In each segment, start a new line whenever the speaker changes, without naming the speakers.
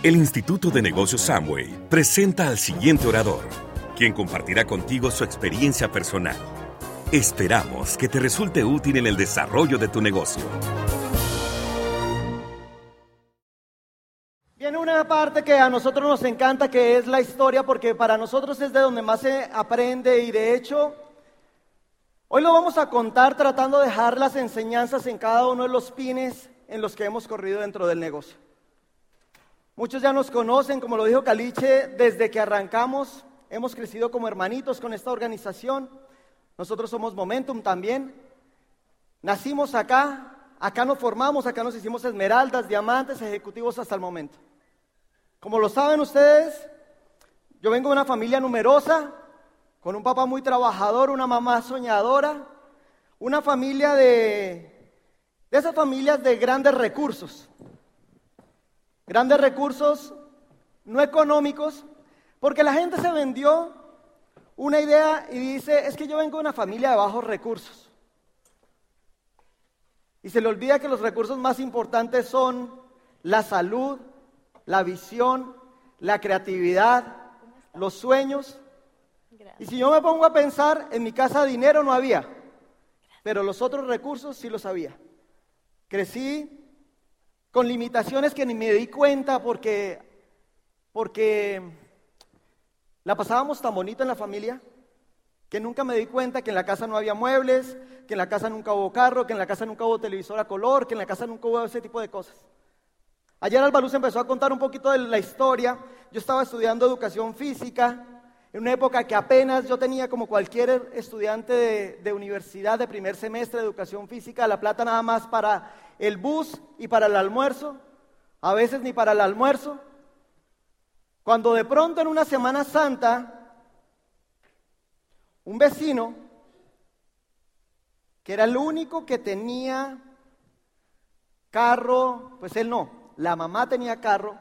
El Instituto de Negocios Amway presenta al siguiente orador, quien compartirá contigo su experiencia personal. Esperamos que te resulte útil en el desarrollo de tu negocio.
Viene una parte que a nosotros nos encanta, que es la historia, porque para nosotros es de donde más se aprende y de hecho, hoy lo vamos a contar tratando de dejar las enseñanzas en cada uno de los pines en los que hemos corrido dentro del negocio. Muchos ya nos conocen, como lo dijo Caliche, desde que arrancamos, hemos crecido como hermanitos con esta organización. Nosotros somos Momentum también. Nacimos acá nos formamos, acá nos hicimos esmeraldas, diamantes, ejecutivos hasta el momento. Como lo saben ustedes, yo vengo de una familia numerosa, con un papá muy trabajador, una mamá soñadora, una familia de esas familias de grandes recursos no económicos, porque la gente se vendió una idea y dice, es que yo vengo de una familia de bajos recursos. Y se le olvida que los recursos más importantes son la salud, la visión, la creatividad, los sueños. Y si yo me pongo a pensar, en mi casa dinero no había, pero los otros recursos sí los había. Crecí con limitaciones que ni me di cuenta porque la pasábamos tan bonito en la familia que nunca me di cuenta que en la casa no había muebles, que en la casa nunca hubo carro, que en la casa nunca hubo televisor a color, que en la casa nunca hubo ese tipo de cosas. Ayer Albaluz empezó a contar un poquito de la historia. Yo estaba estudiando educación física en una época que apenas yo tenía, como cualquier estudiante de universidad de primer semestre de educación física, la plata nada más para el bus y para el almuerzo, a veces ni para el almuerzo. Cuando de pronto en una Semana Santa, un vecino, que era el único que tenía carro, pues él no, la mamá tenía carro,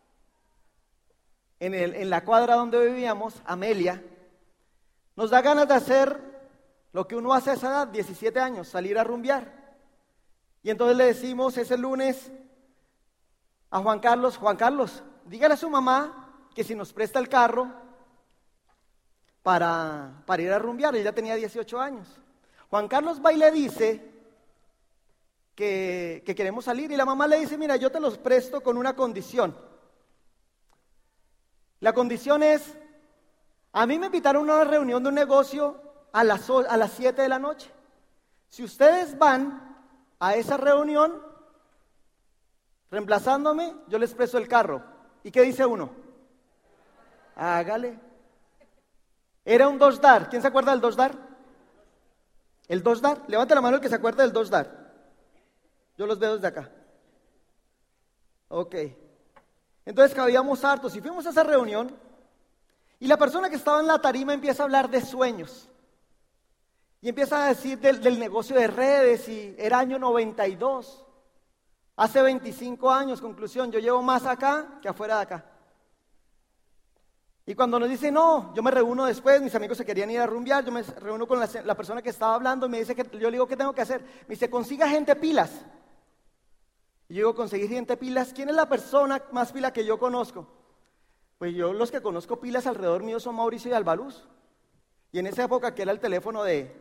en la cuadra donde vivíamos, Amelia, nos da ganas de hacer lo que uno hace a esa edad, 17 años, salir a rumbear. Y entonces le decimos ese lunes a Juan Carlos, dígale a su mamá que si nos presta el carro para ir a rumbear. Ella tenía 18 años. Juan Carlos va y le dice que queremos salir y la mamá le dice, mira, yo te los presto con una condición. La condición es, a mí me invitaron a una reunión de un negocio a las 7 de la noche. Si ustedes van a esa reunión, reemplazándome, yo les presto el carro. ¿Y qué dice uno? Hágale. Era un Dodge. ¿Quién se acuerda del Dodge? ¿El Dodge? Levante la mano el que se acuerda del Dodge. Yo los veo desde acá. Ok. Entonces cabíamos hartos y fuimos a esa reunión y la persona que estaba en la tarima empieza a hablar de sueños. Y empieza a decir del negocio de redes y era año 92. Hace 25 años, conclusión, yo llevo más acá que afuera de acá. Y cuando nos dice, no, yo me reúno después, mis amigos se querían ir a rumbear, yo me reúno con la persona que estaba hablando y me dice yo le digo, ¿qué tengo que hacer? Me dice, consiga gente pilas. Y yo digo, ¿conseguir gente pilas? ¿Quién es la persona más pila que yo conozco? Pues yo los que conozco pilas alrededor mío son Mauricio y Albaluz. Y en esa época que era el teléfono de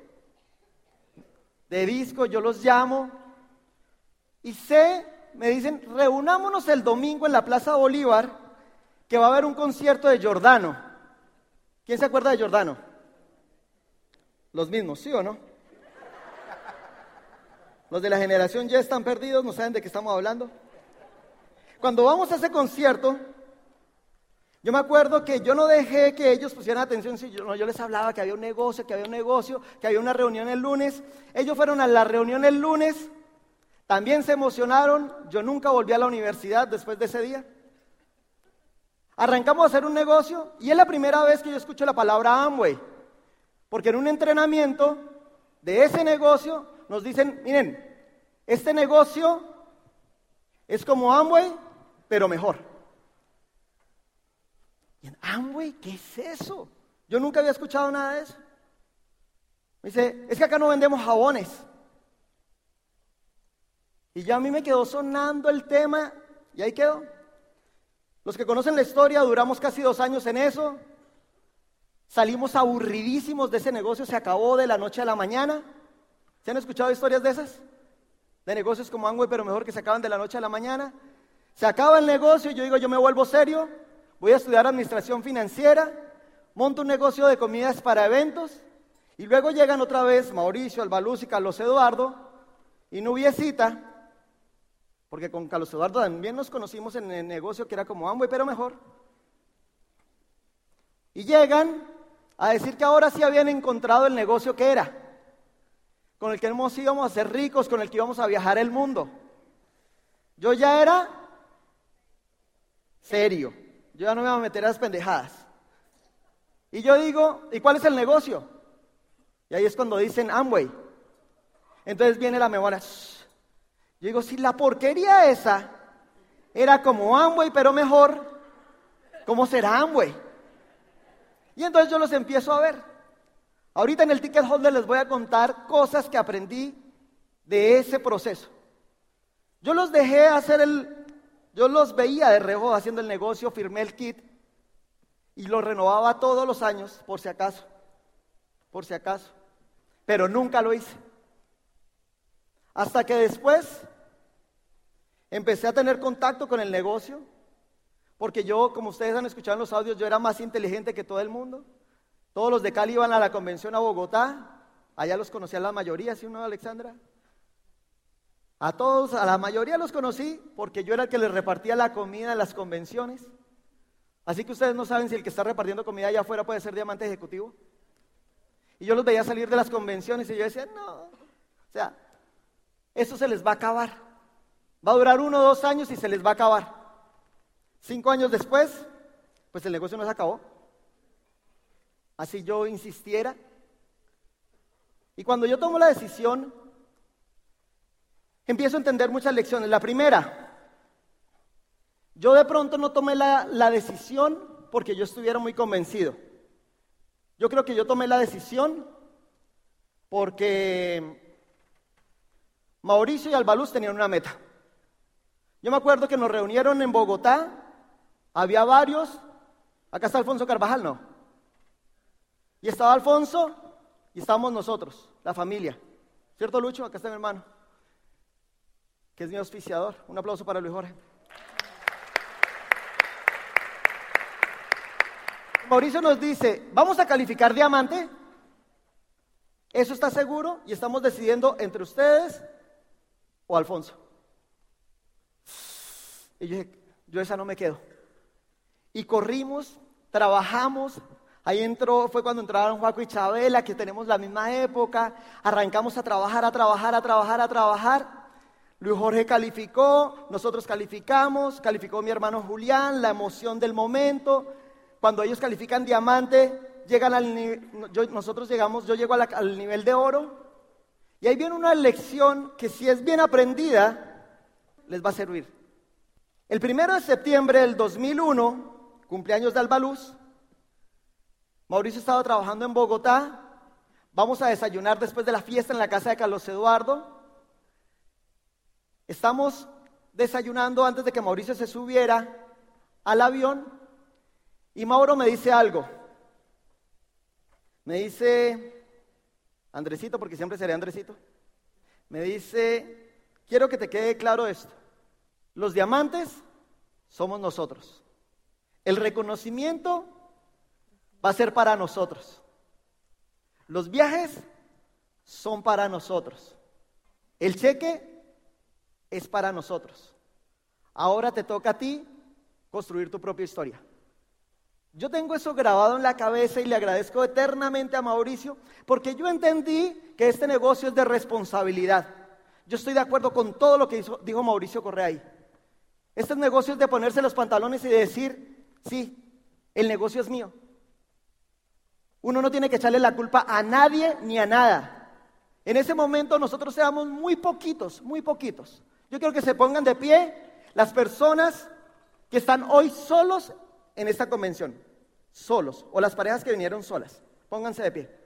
disco, yo los llamo y me dicen, reunámonos el domingo en la Plaza Bolívar, que va a haber un concierto de Giordano. ¿Quién se acuerda de Giordano? Los mismos, ¿sí o no? Los de la generación ya están perdidos, no saben de qué estamos hablando. Cuando vamos a ese concierto, yo me acuerdo que yo no dejé que ellos pusieran atención, yo les hablaba que había un negocio, que había una reunión el lunes. Ellos fueron a la reunión el lunes, también se emocionaron, yo nunca volví a la universidad después de ese día. Arrancamos a hacer un negocio y es la primera vez que yo escucho la palabra Amway, porque en un entrenamiento de ese negocio nos dicen, miren, este negocio es como Amway, pero mejor. Y en Amway, ¿qué es eso? Yo nunca había escuchado nada de eso. Me dice, es que acá no vendemos jabones. Y ya a mí me quedó sonando el tema y ahí quedó. Los que conocen la historia, duramos casi 2 años en eso. Salimos aburridísimos de ese negocio, se acabó de la noche a la mañana. ¿Se han escuchado historias de esas? De negocios como Amway, pero mejor que se acaban de la noche a la mañana. Se acaba el negocio y yo digo, yo me vuelvo serio, voy a estudiar administración financiera, monto un negocio de comidas para eventos, y luego llegan otra vez Mauricio, Albaluz y Carlos Eduardo, y Nubiecita, porque con Carlos Eduardo también nos conocimos en el negocio que era como Amway, pero mejor. Y llegan a decir que ahora sí habían encontrado el negocio que era, con el que íbamos a ser ricos, con el que íbamos a viajar el mundo. Yo ya era serio, yo ya no me iba a meter a las pendejadas. Y yo digo, ¿y cuál es el negocio? Y ahí es cuando dicen Amway. Entonces viene la memoria. Yo digo, si la porquería esa era como Amway, pero mejor, ¿cómo será Amway? Y entonces yo los empiezo a ver. Ahorita en el Ticket Holder les voy a contar cosas que aprendí de ese proceso. Yo los dejé hacer yo los veía de reojo haciendo el negocio, firmé el kit y lo renovaba todos los años, por si acaso, pero nunca lo hice. Hasta que después empecé a tener contacto con el negocio, porque yo, como ustedes han escuchado en los audios, yo era más inteligente que todo el mundo. Todos los de Cali iban a la convención a Bogotá, allá los conocía la mayoría, ¿sí o no, Alexandra? A todos, a la mayoría los conocí, porque yo era el que les repartía la comida en las convenciones. Así que ustedes no saben si el que está repartiendo comida allá afuera puede ser diamante ejecutivo. Y yo los veía salir de las convenciones y yo decía, no, o sea, eso se les va a acabar. Va a durar 1 o 2 años y se les va a acabar. 5 años después, pues el negocio no se acabó. Así yo insistiera. Y cuando yo tomo la decisión, empiezo a entender muchas lecciones. La primera, yo de pronto no tomé la decisión porque yo estuviera muy convencido. Yo creo que yo tomé la decisión porque Mauricio y Albaluz tenían una meta. Yo me acuerdo que nos reunieron en Bogotá, había varios, acá está Alfonso Carvajal, ¿no? Y estaba Alfonso y estábamos nosotros, la familia. ¿Cierto, Lucho? Acá está mi hermano, que es mi auspiciador. Un aplauso para Luis Jorge. Mauricio nos dice, ¿vamos a calificar diamante? ¿Eso está seguro? Y estamos decidiendo entre ustedes o Alfonso. Y yo dije, yo esa no me quedo. Y corrimos, trabajamos. Ahí fue cuando entraron Juaco y Chabela, que tenemos la misma época. Arrancamos a trabajar. Luis Jorge calificó, nosotros calificamos, calificó mi hermano Julián, la emoción del momento. Cuando ellos califican diamante, llegan yo llego al nivel de oro. Y ahí viene una lección que si es bien aprendida, les va a servir. El 1 de septiembre del 2001, cumpleaños de Albaluz, Mauricio estaba trabajando en Bogotá, vamos a desayunar después de la fiesta en la casa de Carlos Eduardo. Estamos desayunando antes de que Mauricio se subiera al avión y Mauro me dice algo. Me dice, Andresito, porque siempre seré Andresito, me dice, quiero que te quede claro esto. Los diamantes somos nosotros. El reconocimiento va a ser para nosotros. Los viajes son para nosotros. El cheque es para nosotros. Ahora te toca a ti construir tu propia historia. Yo tengo eso grabado en la cabeza y le agradezco eternamente a Mauricio porque yo entendí que este negocio es de responsabilidad. Yo estoy de acuerdo con todo lo que dijo Mauricio Correa ahí. Este negocio es de ponerse los pantalones y de decir, sí, el negocio es mío. Uno no tiene que echarle la culpa a nadie ni a nada. En ese momento nosotros seamos muy poquitos. Yo quiero que se pongan de pie las personas que están hoy solos en esta convención, solos, o las parejas que vinieron solas. Pónganse de pie.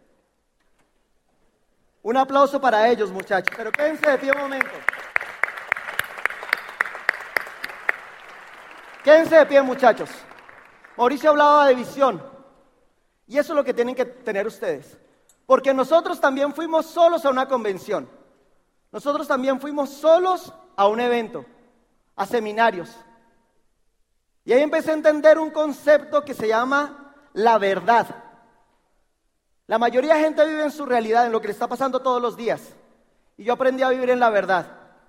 Un aplauso para ellos, muchachos, pero quédense de pie un momento. Quédense de pie, muchachos. Mauricio hablaba de visión. Y eso es lo que tienen que tener ustedes. Porque nosotros también fuimos solos a una convención. Nosotros también fuimos solos a un evento, a seminarios. Y ahí empecé a entender un concepto que se llama la verdad. La mayoría de gente vive en su realidad, en lo que le está pasando todos los días. Y yo aprendí a vivir en la verdad.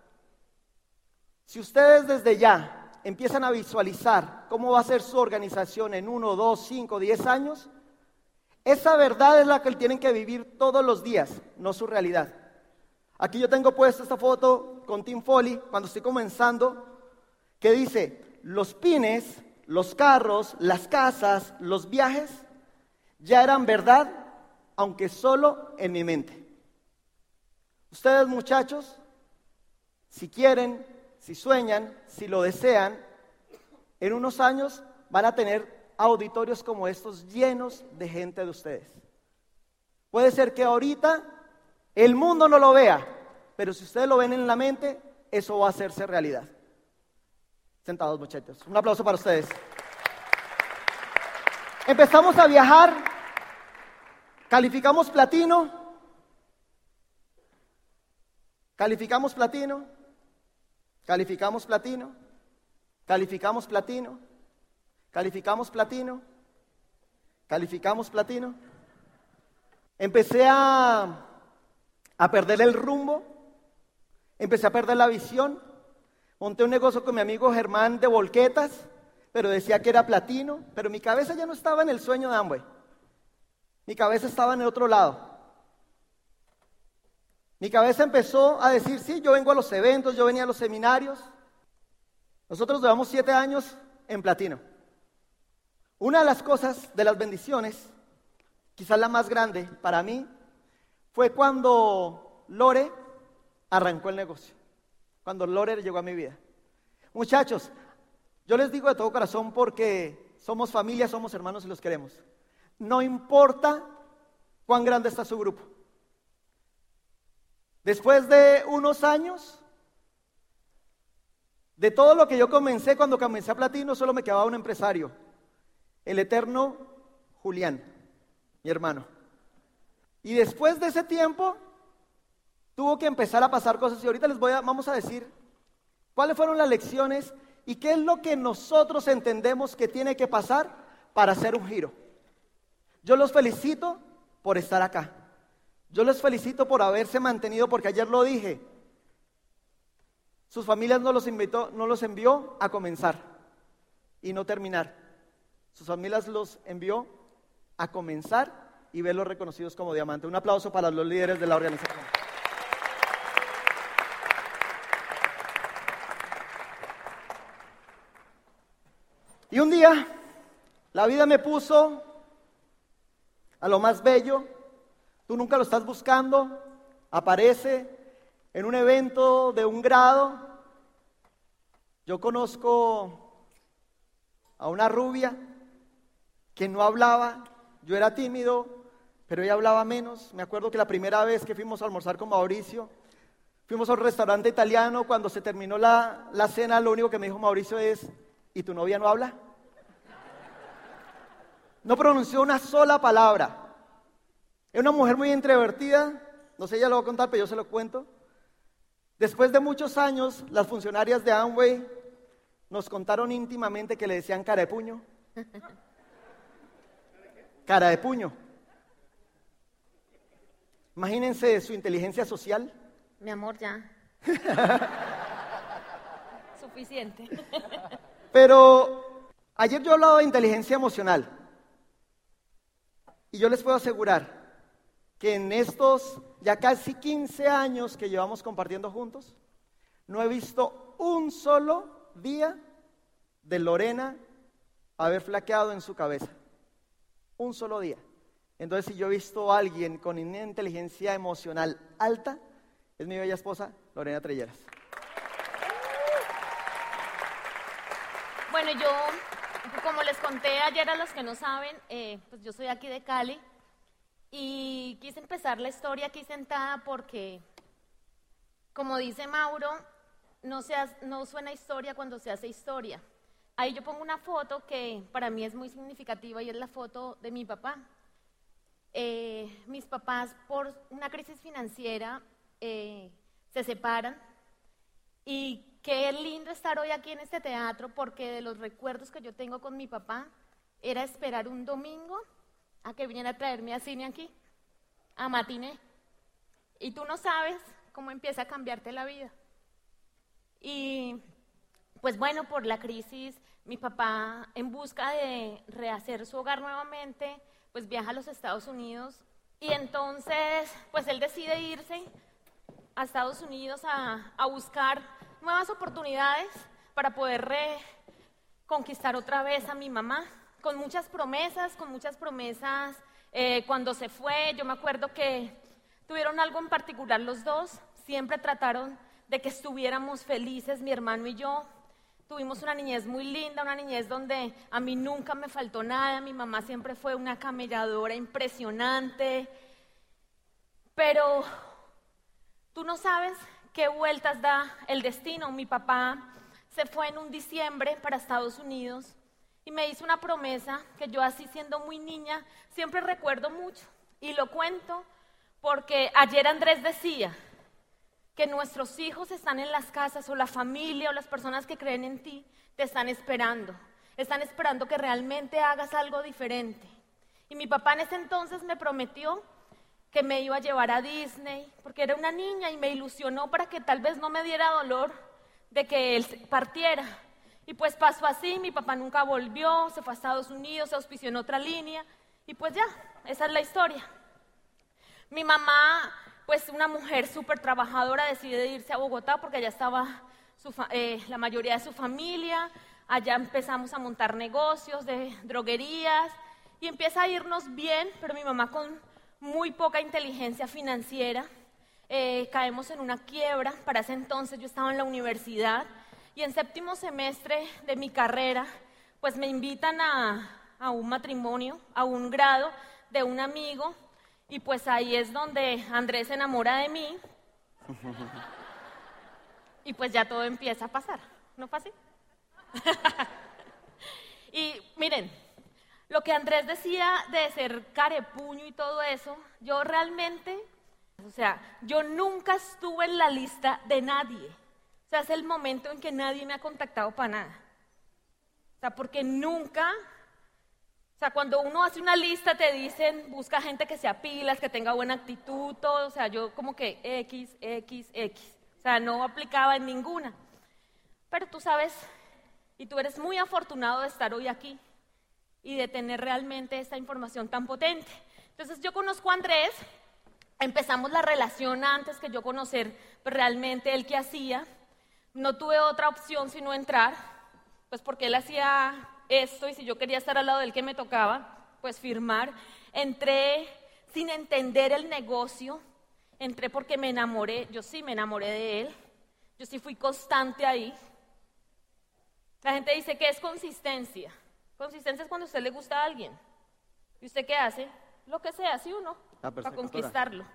Si ustedes desde ya empiezan a visualizar cómo va a ser su organización en 1, 2, 5, 10 años, esa verdad es la que tienen que vivir todos los días, no su realidad. Aquí yo tengo puesta esta foto con Tim Foley, cuando estoy comenzando, que dice, los pines, los carros, las casas, los viajes, ya eran verdad, aunque solo en mi mente. Ustedes, muchachos, si quieren, si sueñan, si lo desean, en unos años van a tener auditorios como estos llenos de gente de ustedes. Puede ser que ahorita el mundo no lo vea, pero si ustedes lo ven en la mente, eso va a hacerse realidad. Sentados, muchachos. Un aplauso para ustedes. Empezamos a viajar, calificamos platino, calificamos platino, calificamos platino, calificamos platino, calificamos platino, calificamos platino. Empecé a perder el rumbo, empecé a perder la visión. Monté un negocio con mi amigo Germán de volquetas, pero decía que era platino, pero mi cabeza ya no estaba en el sueño de Amway. Mi cabeza estaba en el otro lado. Mi cabeza empezó a decir, sí, yo vengo a los eventos, yo venía a los seminarios. Nosotros llevamos 7 años en platino. Una de las cosas, de las bendiciones, quizás la más grande para mí, fue cuando Lore arrancó el negocio. Cuando Lore llegó a mi vida. Muchachos, yo les digo de todo corazón porque somos familia, somos hermanos y los queremos. No importa cuán grande está su grupo. Después de unos años, de todo lo que yo comencé, cuando comencé a platino, solo me quedaba un empresario, el eterno Julián, mi hermano. Y después de ese tiempo, tuvo que empezar a pasar cosas y ahorita vamos a decir cuáles fueron las lecciones y qué es lo que nosotros entendemos que tiene que pasar para hacer un giro. Yo los felicito por estar acá. Yo les felicito por haberse mantenido, porque ayer lo dije. Sus familias no los envió a comenzar y no terminar. Sus familias los envió a comenzar y verlos reconocidos como diamante. Un aplauso para los líderes de la organización. Y un día, la vida me puso a lo más bello. Tú nunca lo estás buscando, aparece en un evento de un grado. Yo conozco a una rubia que no hablaba, yo era tímido, pero ella hablaba menos. Me acuerdo que la primera vez que fuimos a almorzar con Mauricio, fuimos a un restaurante italiano. Cuando se terminó la cena, lo único que me dijo Mauricio es, ¿y tu novia no habla? No pronunció una sola palabra. Es una mujer muy introvertida, no sé, ella lo va a contar, pero yo se lo cuento. Después de muchos años, las funcionarias de Amway nos contaron íntimamente que le decían cara de puño. Cara de puño. Imagínense su inteligencia social.
Mi amor, ya. Suficiente.
Pero ayer yo hablaba de inteligencia emocional. Y yo les puedo asegurar que en estos ya casi 15 años que llevamos compartiendo juntos, no he visto un solo día de Lorena haber flaqueado en su cabeza. Un solo día. Entonces, si yo he visto a alguien con una inteligencia emocional alta, es mi bella esposa, Lorena Trelleras.
Bueno, yo, como les conté ayer a los que no saben, pues yo soy aquí de Cali. Y quise empezar la historia aquí sentada porque, como dice Mauro, no suena historia cuando se hace historia. ahí yo pongo una foto que para mí es muy significativa y es la foto de mi papá. Mis papás, por una crisis financiera, se separan. Y qué lindo estar hoy aquí en este teatro, porque de los recuerdos que yo tengo con mi papá era esperar un domingo a que viniera a traerme a cine aquí, a matiné. Y tú no sabes cómo empieza a cambiarte la vida. Y pues bueno, por la crisis, mi papá, en busca de rehacer su hogar nuevamente, pues viaja a los Estados Unidos. Y entonces, pues él decide irse a Estados Unidos a buscar nuevas oportunidades para poder conquistar otra vez a mi mamá, con muchas promesas. Cuando se fue, yo me acuerdo que tuvieron algo en particular los dos, siempre trataron de que estuviéramos felices, mi hermano y yo. Tuvimos una niñez muy linda, una niñez donde a mí nunca me faltó nada, mi mamá siempre fue una camelladora impresionante, pero tú no sabes qué vueltas da el destino. Mi papá se fue en un diciembre para Estados Unidos y me hizo una promesa que yo, así siendo muy niña, siempre recuerdo mucho. Y lo cuento porque ayer Andrés decía que nuestros hijos están en las casas, o la familia, o las personas que creen en ti, te están esperando que realmente hagas algo diferente. Y mi papá en ese entonces me prometió que me iba a llevar a Disney, porque era una niña y me ilusionó para que tal vez no me diera dolor de que él partiera. Y pues pasó así, mi papá nunca volvió, se fue a Estados Unidos, se auspició en otra línea, y pues ya, esa es la historia. Mi mamá, pues una mujer súper trabajadora, decide irse a Bogotá porque allá estaba la mayoría de su familia. Allá empezamos a montar negocios de droguerías y empieza a irnos bien, pero mi mamá con muy poca inteligencia financiera, caemos en una quiebra. Para ese entonces yo estaba en la universidad y en séptimo semestre de mi carrera, pues me invitan a un matrimonio, a un grado de un amigo, y pues ahí es donde Andrés se enamora de mí y pues ya todo empieza a pasar, ¿no fue así? Y miren, lo que Andrés decía de ser carepuño y todo eso, yo realmente, yo nunca estuve en la lista de nadie. O sea, es el momento en que nadie me ha contactado para nada. O sea, porque nunca, cuando uno hace una lista te dicen, busca gente que sea pilas, que tenga buena actitud, todo. O sea, yo como que X. O sea, no aplicaba en ninguna. Pero tú sabes, y tú eres muy afortunado de estar hoy aquí y de tener realmente esta información tan potente. Entonces yo conozco a Andrés, empezamos la relación antes que yo conocer realmente él qué hacía. No tuve otra opción sino entrar, pues porque él hacía esto y si yo quería estar al lado de él, ¿qué me tocaba? Pues firmar. Entré sin entender el negocio, entré porque me enamoré, yo sí me enamoré de él, yo sí fui constante ahí. La gente dice que es consistencia. Consistencia es cuando a usted le gusta a alguien. ¿Y usted qué hace? Lo que sea, ¿sí o no? Para conquistarlo.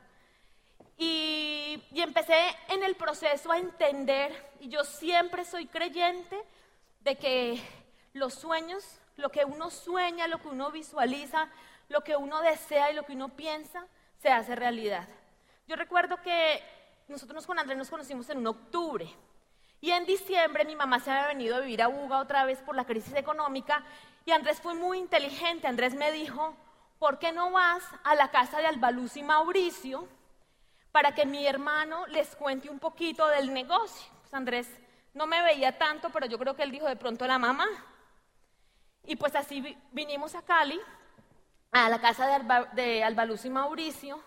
Y empecé en el proceso a entender, y yo siempre soy creyente de que los sueños, lo que uno sueña, lo que uno visualiza, lo que uno desea y lo que uno piensa, se hace realidad. Yo recuerdo que nosotros con Andrés nos conocimos en un octubre, y en diciembre mi mamá se había venido a vivir a Buga otra vez por la crisis económica, y Andrés fue muy inteligente. Andrés me dijo, ¿por qué no vas a la casa de Albaluz y Mauricio para que mi hermano les cuente un poquito del negocio? Pues Andrés no me veía tanto, pero yo creo que él dijo de pronto la mamá. Y pues así vinimos a Cali, a la casa de Albaluz y Mauricio.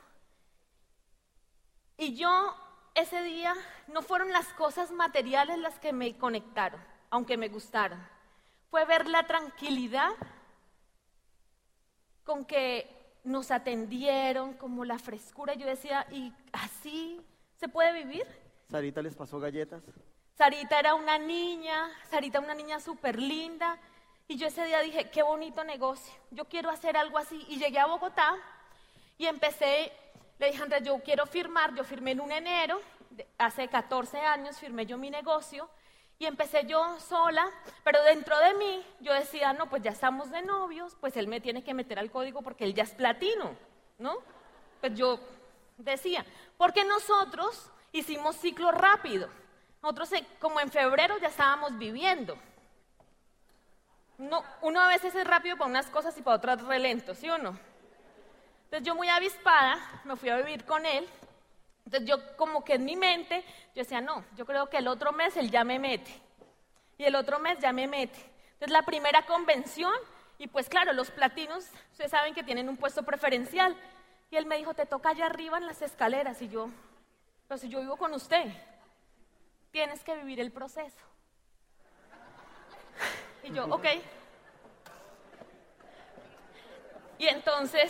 Y yo ese día no fueron las cosas materiales las que me conectaron, aunque me gustaron. Fue ver la tranquilidad con que nos atendieron, como la frescura. Yo decía, ¿y así se puede vivir?
¿Sarita les pasó galletas?
Sarita era una niña súper linda. Y yo ese día dije, qué bonito negocio, yo quiero hacer algo así. Y llegué a Bogotá y empecé, le dije a Andrés, yo quiero firmar. Yo firmé en un enero, hace 14 años firmé yo mi negocio. Y empecé yo sola, pero dentro de mí yo decía, no, pues ya estamos de novios, pues él me tiene que meter al código porque él ya es platino, ¿no? Pues yo decía, porque nosotros hicimos ciclo rápido. Nosotros como en febrero ya estábamos viviendo. No, uno a veces es rápido para unas cosas y para otras re lento, ¿sí o no? Entonces yo muy avispada me fui a vivir con él. Entonces yo como que en mi mente, yo decía, no, yo creo que el otro mes él ya me mete. Y el otro mes ya me mete. Entonces la primera convención, y pues claro, los platinos, ustedes saben que tienen un puesto preferencial. Y él me dijo, te toca allá arriba en las escaleras. Y yo, pero si yo vivo con usted, tienes que vivir el proceso. Y yo, ok. Y entonces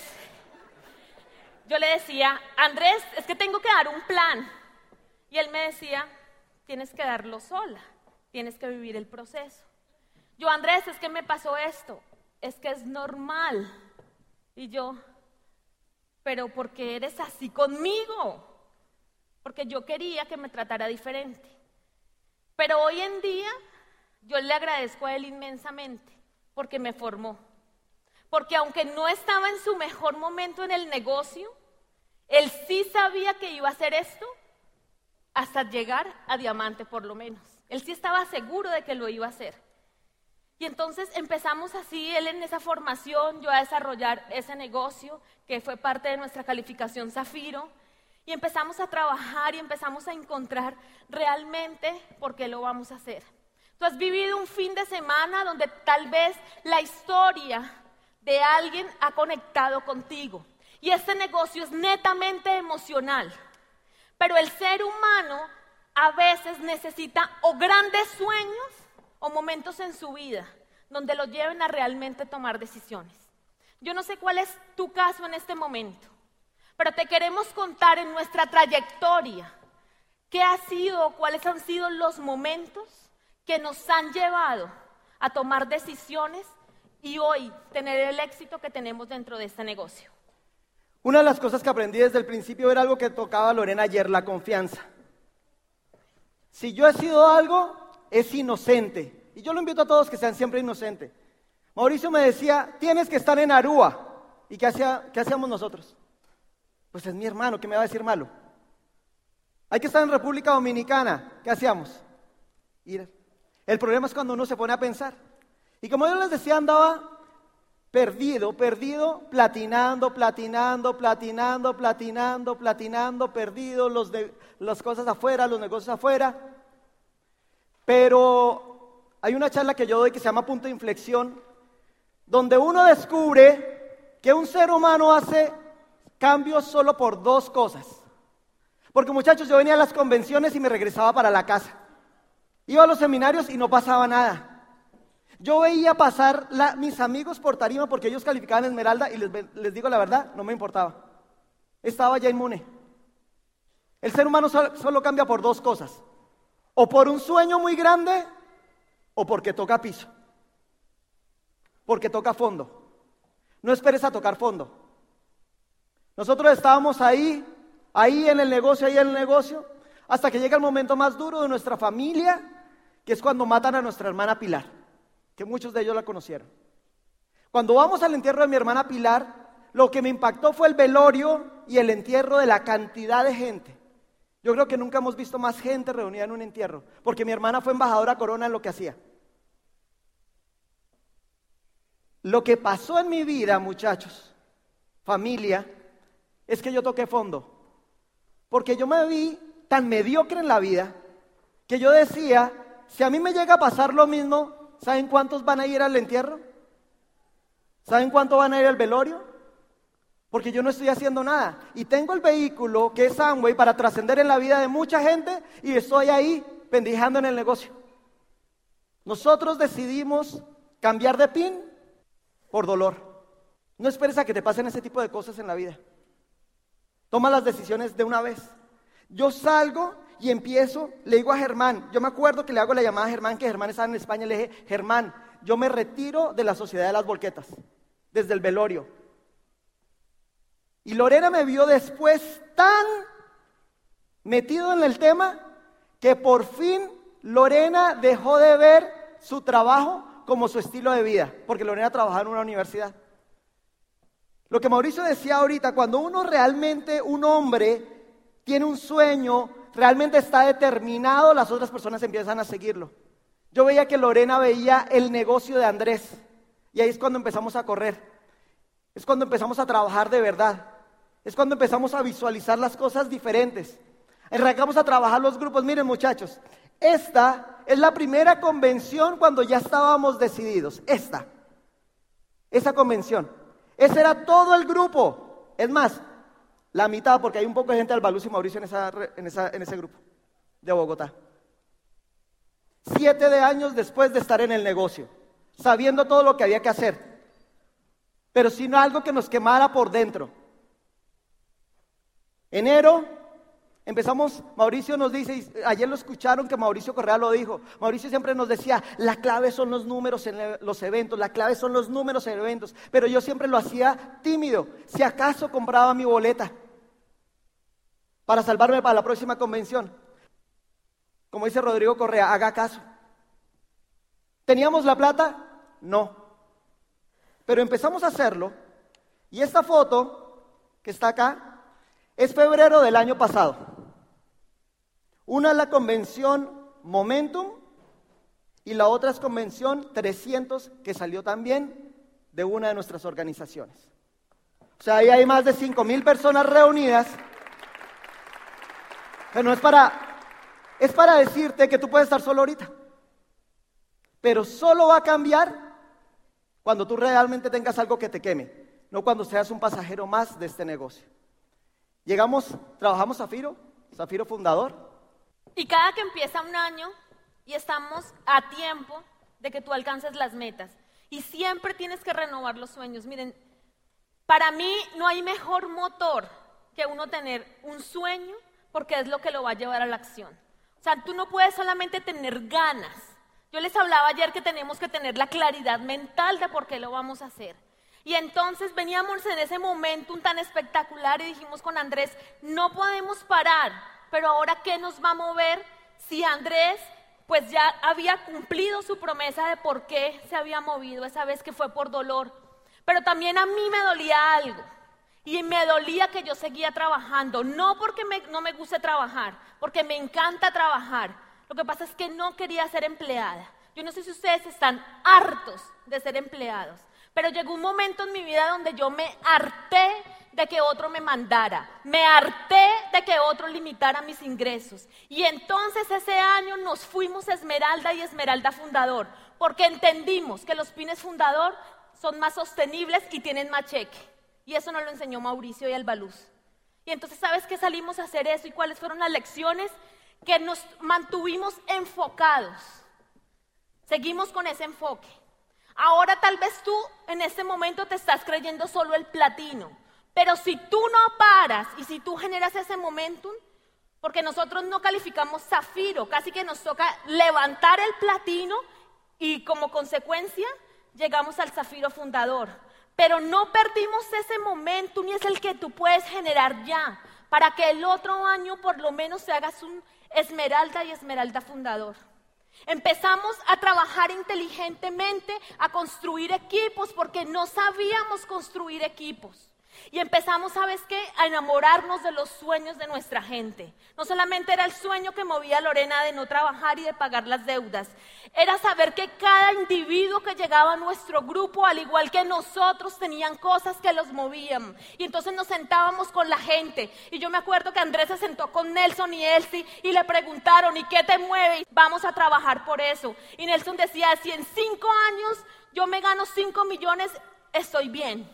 yo le decía, Andrés, es que tengo que dar un plan. Y él me decía, tienes que darlo sola, tienes que vivir el proceso. Yo, Andrés, es que me pasó esto, es que es normal. Y yo, pero ¿por qué eres así conmigo? Porque yo quería que me tratara diferente. Pero hoy en día yo le agradezco a él inmensamente porque me formó. Porque aunque no estaba en su mejor momento en el negocio, él sí sabía que iba a hacer esto hasta llegar a diamante por lo menos. Él sí estaba seguro de que lo iba a hacer. Y entonces empezamos así, él en esa formación, yo a desarrollar ese negocio que fue parte de nuestra calificación Zafiro. Y empezamos a trabajar y empezamos a encontrar realmente por qué lo vamos a hacer. Tú has vivido un fin de semana donde tal vez la historia de alguien ha conectado contigo. Y este negocio es netamente emocional. Pero el ser humano a veces necesita o grandes sueños o momentos en su vida donde lo lleven a realmente tomar decisiones. Yo no sé cuál es tu caso en este momento, pero te queremos contar en nuestra trayectoria qué ha sido, cuáles han sido los momentos que nos han llevado a tomar decisiones y hoy tener el éxito que tenemos dentro de este negocio.
Una de las cosas que aprendí desde el principio era algo que tocaba Lorena ayer, la confianza. Si yo he sido algo, es inocente. Y yo lo invito a todos que sean siempre inocentes. Mauricio me decía, tienes que estar en Aruba. ¿Y qué hacíamos nosotros? Pues es mi hermano, ¿qué me va a decir malo? Hay que estar en República Dominicana. ¿Qué hacíamos? Ir. El problema es cuando uno se pone a pensar. Y como yo les decía, andaba perdido, platinando, perdido, las cosas afuera, los negocios afuera. Pero hay una charla que yo doy que se llama Punto de Inflexión, donde uno descubre que un ser humano hace cambios solo por dos cosas. Porque muchachos, yo venía a las convenciones y me regresaba para la casa. Iba a los seminarios y no pasaba nada. Yo veía pasar mis amigos por tarima porque ellos calificaban Esmeralda y les digo la verdad, no me importaba. Estaba ya inmune. El ser humano solo cambia por dos cosas. O por un sueño muy grande o porque toca piso. Porque toca fondo. No esperes a tocar fondo. Nosotros estábamos ahí en el negocio, hasta que llega el momento más duro de nuestra familia, que es cuando matan a nuestra hermana Pilar, que muchos de ellos la conocieron. Cuando vamos al entierro de mi hermana Pilar, lo que me impactó fue el velorio y el entierro de la cantidad de gente. Yo creo que nunca hemos visto más gente reunida en un entierro, porque mi hermana fue embajadora Corona en lo que hacía. Lo que pasó en mi vida, muchachos, familia, es que yo toqué fondo. Porque yo me vi tan mediocre en la vida que yo decía, si a mí me llega a pasar lo mismo, ¿saben cuántos van a ir al entierro? ¿Saben cuántos van a ir al velorio? Porque yo no estoy haciendo nada. Y tengo el vehículo que es Amway para trascender en la vida de mucha gente y estoy ahí pendejando en el negocio. Nosotros decidimos cambiar de PIN por dolor. No esperes a que te pasen ese tipo de cosas en la vida. Toma las decisiones de una vez. Yo salgo y empiezo, le digo a Germán, yo me acuerdo que le hago la llamada a Germán, que Germán estaba en España, le dije, Germán, yo me retiro de la Sociedad de las Volquetas, desde el velorio. Y Lorena me vio después tan metido en el tema que por fin Lorena dejó de ver su trabajo como su estilo de vida, porque Lorena trabajaba en una universidad. Lo que Mauricio decía ahorita, cuando uno realmente, un hombre, tiene un sueño, realmente está determinado, las otras personas empiezan a seguirlo. Yo veía que Lorena veía el negocio de Andrés, y ahí es cuando empezamos a correr, es cuando empezamos a trabajar de verdad, es cuando empezamos a visualizar las cosas diferentes. Arrancamos a trabajar los grupos. Miren, muchachos, esta es la primera convención cuando ya estábamos decididos. Esa convención. Ese era todo el grupo. Es más, la mitad, porque hay un poco de gente de Albaluz y Mauricio en ese grupo de Bogotá. 7 años después de estar en el negocio, sabiendo todo lo que había que hacer, pero sino algo que nos quemara por dentro. Enero, empezamos, Mauricio nos dice, ayer lo escucharon que Mauricio Correa lo dijo, Mauricio siempre nos decía, la clave son los números en los eventos, la clave son los números en eventos, pero yo siempre lo hacía tímido, si acaso compraba mi boleta para salvarme para la próxima convención. Como dice Rodrigo Correa, haga caso. ¿Teníamos la plata? No. Pero empezamos a hacerlo, y esta foto que está acá, es febrero del año pasado. Una es la convención Momentum y la otra es convención 300 que salió también de una de nuestras organizaciones. O sea, ahí hay más de 5,000 personas reunidas. Pero no es para decirte que tú puedes estar solo ahorita. Pero solo va a cambiar cuando tú realmente tengas algo que te queme, no cuando seas un pasajero más de este negocio. Trabajamos Zafiro fundador.
Y cada que empieza un año y estamos a tiempo de que tú alcances las metas. Y siempre tienes que renovar los sueños. Miren, para mí no hay mejor motor que uno tener un sueño, porque es lo que lo va a llevar a la acción. O sea, tú no puedes solamente tener ganas. Yo les hablaba ayer que tenemos que tener la claridad mental de por qué lo vamos a hacer. Y entonces veníamos en ese momento tan espectacular y dijimos con Andrés, no podemos parar, pero ahora ¿qué nos va a mover si Andrés pues ya había cumplido su promesa de por qué se había movido esa vez que fue por dolor? Pero también a mí me dolía algo, y me dolía que yo seguía trabajando, no porque no me guste trabajar, porque me encanta trabajar. Lo que pasa es que no quería ser empleada. Yo no sé si ustedes están hartos de ser empleados. Pero llegó un momento en mi vida donde yo me harté de que otro me mandara, me harté de que otro limitara mis ingresos. Y entonces ese año nos fuimos Esmeralda y Esmeralda Fundador, porque entendimos que los pymes fundador son más sostenibles y tienen más cheque. Y eso nos lo enseñó Mauricio y Albaluz. Y entonces, ¿sabes qué salimos a hacer eso? ¿Y cuáles fueron las lecciones? Que nos mantuvimos enfocados. Seguimos con ese enfoque. Ahora tal vez tú en este momento te estás creyendo solo el platino, pero si tú no paras y si tú generas ese momentum, porque nosotros no calificamos zafiro, casi que nos toca levantar el platino y como consecuencia llegamos al zafiro fundador, pero no perdimos ese momentum y es el que tú puedes generar ya, para que el otro año por lo menos te hagas un Esmeralda y Esmeralda Fundador. Empezamos a trabajar inteligentemente, a construir equipos, porque no sabíamos construir equipos. Y empezamos, ¿sabes qué?, a enamorarnos de los sueños de nuestra gente. No solamente era el sueño que movía a Lorena de no trabajar y de pagar las deudas. Era saber que cada individuo que llegaba a nuestro grupo, al igual que nosotros, tenían cosas que los movían. Y entonces nos sentábamos con la gente. Y yo me acuerdo que Andrés se sentó con Nelson y Elsie y le preguntaron, ¿y qué te mueve? Y vamos a trabajar por eso. Y Nelson decía, si en 5 años yo me gano 5 millones, estoy bien.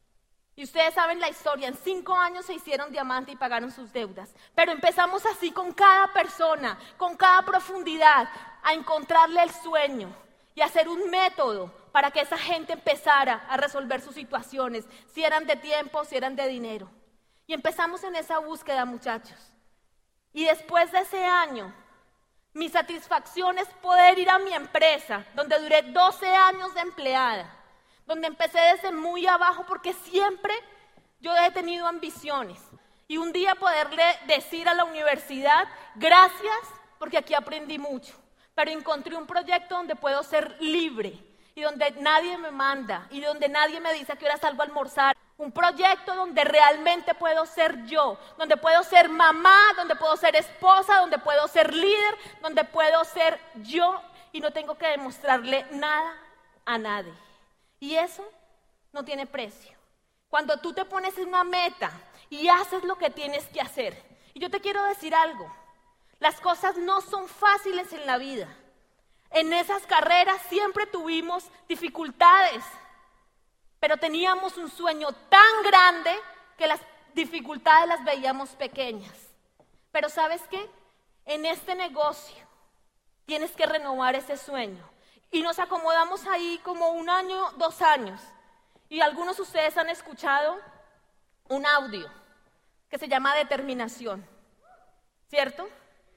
Y ustedes saben la historia, en 5 años se hicieron diamante y pagaron sus deudas. Pero empezamos así con cada persona, con cada profundidad, a encontrarle el sueño y hacer un método para que esa gente empezara a resolver sus situaciones, si eran de tiempo, si eran de dinero. Y empezamos en esa búsqueda, muchachos. Y después de ese año, mi satisfacción es poder ir a mi empresa, donde duré 12 años de empleada, donde empecé desde muy abajo porque siempre yo he tenido ambiciones. Y un día poderle decir a la universidad, gracias porque aquí aprendí mucho. pero encontré un proyecto donde puedo ser libre y donde nadie me manda y donde nadie me dice a qué hora salgo a almorzar. Un proyecto donde realmente puedo ser yo, donde puedo ser mamá, donde puedo ser esposa, donde puedo ser líder, donde puedo ser yo y no tengo que demostrarle nada a nadie. Y eso no tiene precio. Cuando tú te pones una meta y haces lo que tienes que hacer. Y yo te quiero decir algo, las cosas no son fáciles en la vida. En esas carreras siempre tuvimos dificultades, pero teníamos un sueño tan grande que las dificultades las veíamos pequeñas. Pero ¿sabes qué? En este negocio tienes que renovar ese sueño. Y nos acomodamos ahí como 1 año, 2 años. Y algunos de ustedes han escuchado un audio que se llama Determinación, ¿cierto?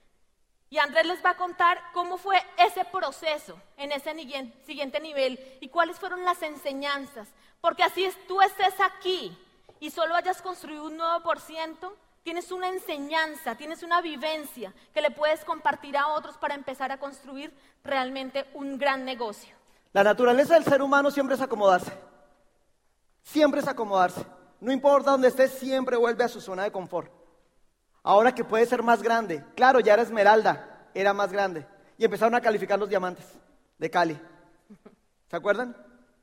Y Andrés les va a contar cómo fue ese proceso en ese siguiente nivel y cuáles fueron las enseñanzas. Porque así tú estés aquí y solo hayas construido un 9%, tienes una enseñanza, tienes una vivencia que le puedes compartir a otros para empezar a construir realmente un gran negocio.
La naturaleza del ser humano siempre es acomodarse. Siempre es acomodarse. No importa dónde estés, siempre vuelve a su zona de confort. Ahora que puede ser más grande. Claro, ya era esmeralda, era más grande. Y empezaron a calificar los diamantes de Cali. ¿Se acuerdan?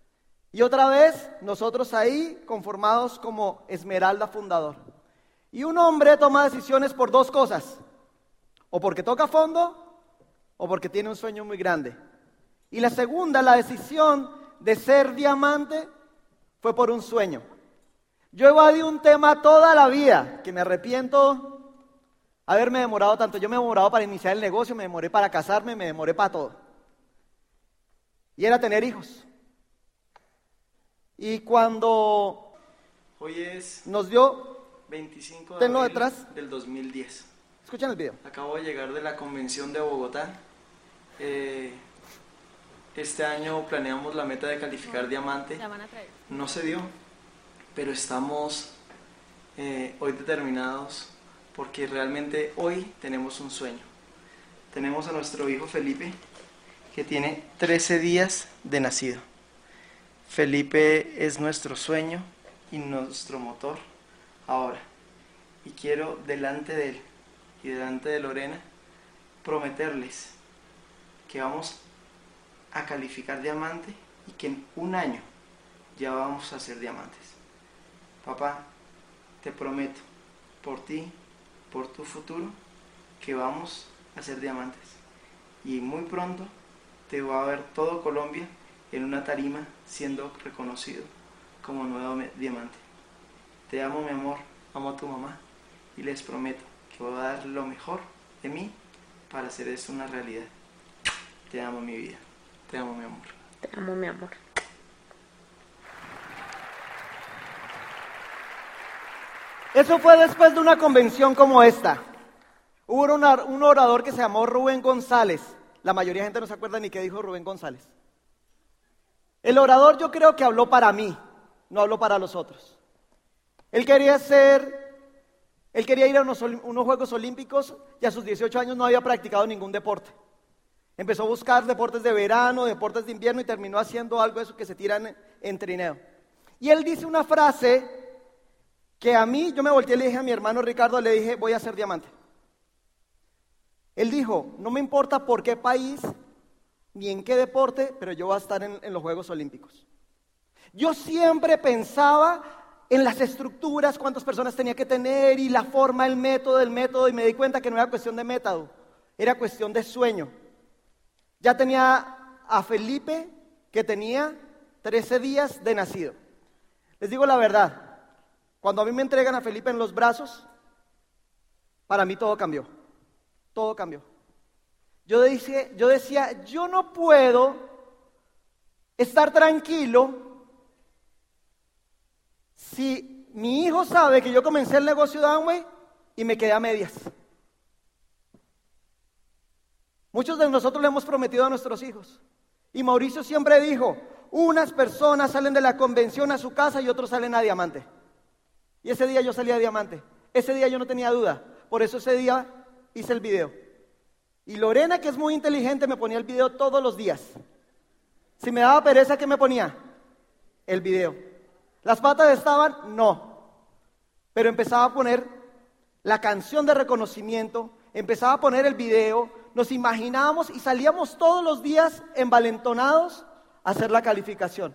Y otra vez, nosotros ahí conformados como esmeralda fundador. Y un hombre toma decisiones por 2 cosas. O porque toca fondo, o porque tiene un sueño muy grande. Y la segunda, la decisión de ser diamante, fue por un sueño. Yo evadí un tema toda la vida, que me arrepiento haberme demorado tanto. Yo me he demorado para iniciar el negocio, me demoré para casarme, me demoré para todo. Y era tener hijos. Y cuando
hoy es
nos dio,
25 de
tenlo
abril
detrás,
del 2010.
Escuchen el video.
Acabo de llegar de la convención de Bogotá. Este año planeamos la meta de calificar diamante. No se dio, pero estamos hoy determinados porque realmente hoy tenemos un sueño. Tenemos a nuestro hijo Felipe, que tiene 13 días de nacido. Felipe es nuestro sueño y nuestro motor ahora. Y quiero delante de él y delante de Lorena prometerles que vamos a calificar diamante y que en 1 año ya vamos a ser diamantes. Papá, te prometo por ti, por tu futuro, que vamos a ser diamantes. Y muy pronto te va a ver todo Colombia en una tarima siendo reconocido como nuevo diamante. Te amo, mi amor, amo a tu mamá y les prometo que voy a dar lo mejor de mí para hacer esto una realidad. Te amo, mi vida. Te amo, mi amor.
Te amo, mi amor.
Eso fue después de una convención como esta. Hubo un orador que se llamó Rubén González. La mayoría de gente no se acuerda ni qué dijo Rubén González. El orador yo creo que habló para mí, no habló para los otros. Él quería ir a unos Juegos Olímpicos y a sus 18 años no había practicado ningún deporte. Empezó a buscar deportes de verano, deportes de invierno y terminó haciendo algo de eso que se tiran en trineo. Y él dice una frase que a mí, yo me volteé y le dije a mi hermano Ricardo, le dije, voy a ser diamante. Él dijo, no me importa por qué país, ni en qué deporte, pero yo voy a estar en los Juegos Olímpicos. Yo siempre pensaba en las estructuras, cuántas personas tenía que tener y la forma, el método, y me di cuenta que no era cuestión de método, era cuestión de sueño. Ya tenía a Felipe, que tenía 13 días de nacido. Les digo la verdad, cuando a mí me entregan a Felipe en los brazos, para mí todo cambió. Todo cambió. Yo decía, yo no puedo estar tranquilo si mi hijo sabe que yo comencé el negocio de Amway y me quedé a medias. Muchos de nosotros le hemos prometido a nuestros hijos. Y Mauricio siempre dijo, unas personas salen de la convención a su casa y otros salen a diamante. Y ese día yo salí a diamante. Ese día yo no tenía duda. Por eso ese día hice el video. Y Lorena, que es muy inteligente, me ponía el video todos los días. Si me daba pereza, ¿qué me ponía? El video. ¿Las patas estaban? No. Pero empezaba a poner la canción de reconocimiento, empezaba a poner el video, nos imaginábamos y salíamos todos los días envalentonados a hacer la calificación.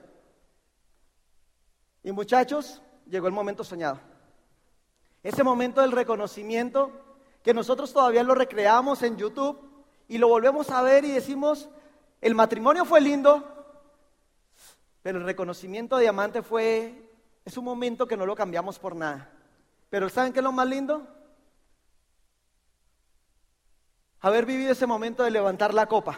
Y muchachos, llegó el momento soñado. Ese momento del reconocimiento que nosotros todavía lo recreamos en YouTube y lo volvemos a ver y decimos, el matrimonio fue lindo, pero el reconocimiento de diamante es un momento que no lo cambiamos por nada. Pero ¿saben qué es lo más lindo? Haber vivido ese momento de levantar la copa.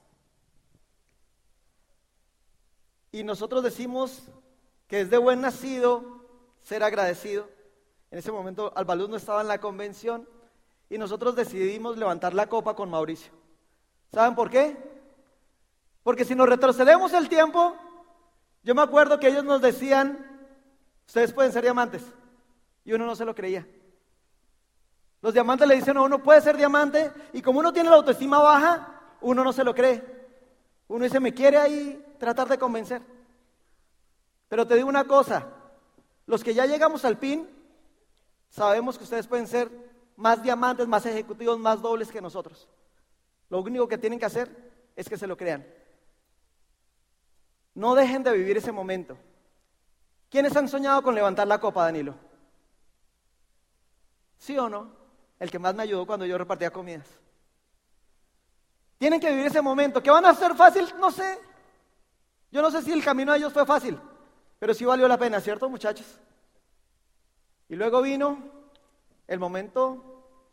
Y nosotros decimos que es de buen nacido ser agradecido. En ese momento Albaluz no estaba en la convención y nosotros decidimos levantar la copa con Mauricio. ¿Saben por qué? Porque si nos retrocedemos el tiempo, yo me acuerdo que ellos nos decían, ustedes pueden ser diamantes, y uno no se lo creía. Los diamantes le dicen a uno, puede ser diamante, y como uno tiene la autoestima baja, uno no se lo cree. Uno dice, me quiere ahí tratar de convencer. Pero te digo una cosa, los que ya llegamos al PIN, sabemos que ustedes pueden ser más diamantes, más ejecutivos, más dobles que nosotros. Lo único que tienen que hacer es que se lo crean. No dejen de vivir ese momento. ¿Quiénes han soñado con levantar la copa, Danilo? ¿Sí o no? El que más me ayudó cuando yo repartía comidas. Tienen que vivir ese momento. ¿Qué van a hacer fácil? No sé. Yo no sé si el camino de ellos fue fácil, pero sí valió la pena, ¿cierto, muchachos? Y luego vino el momento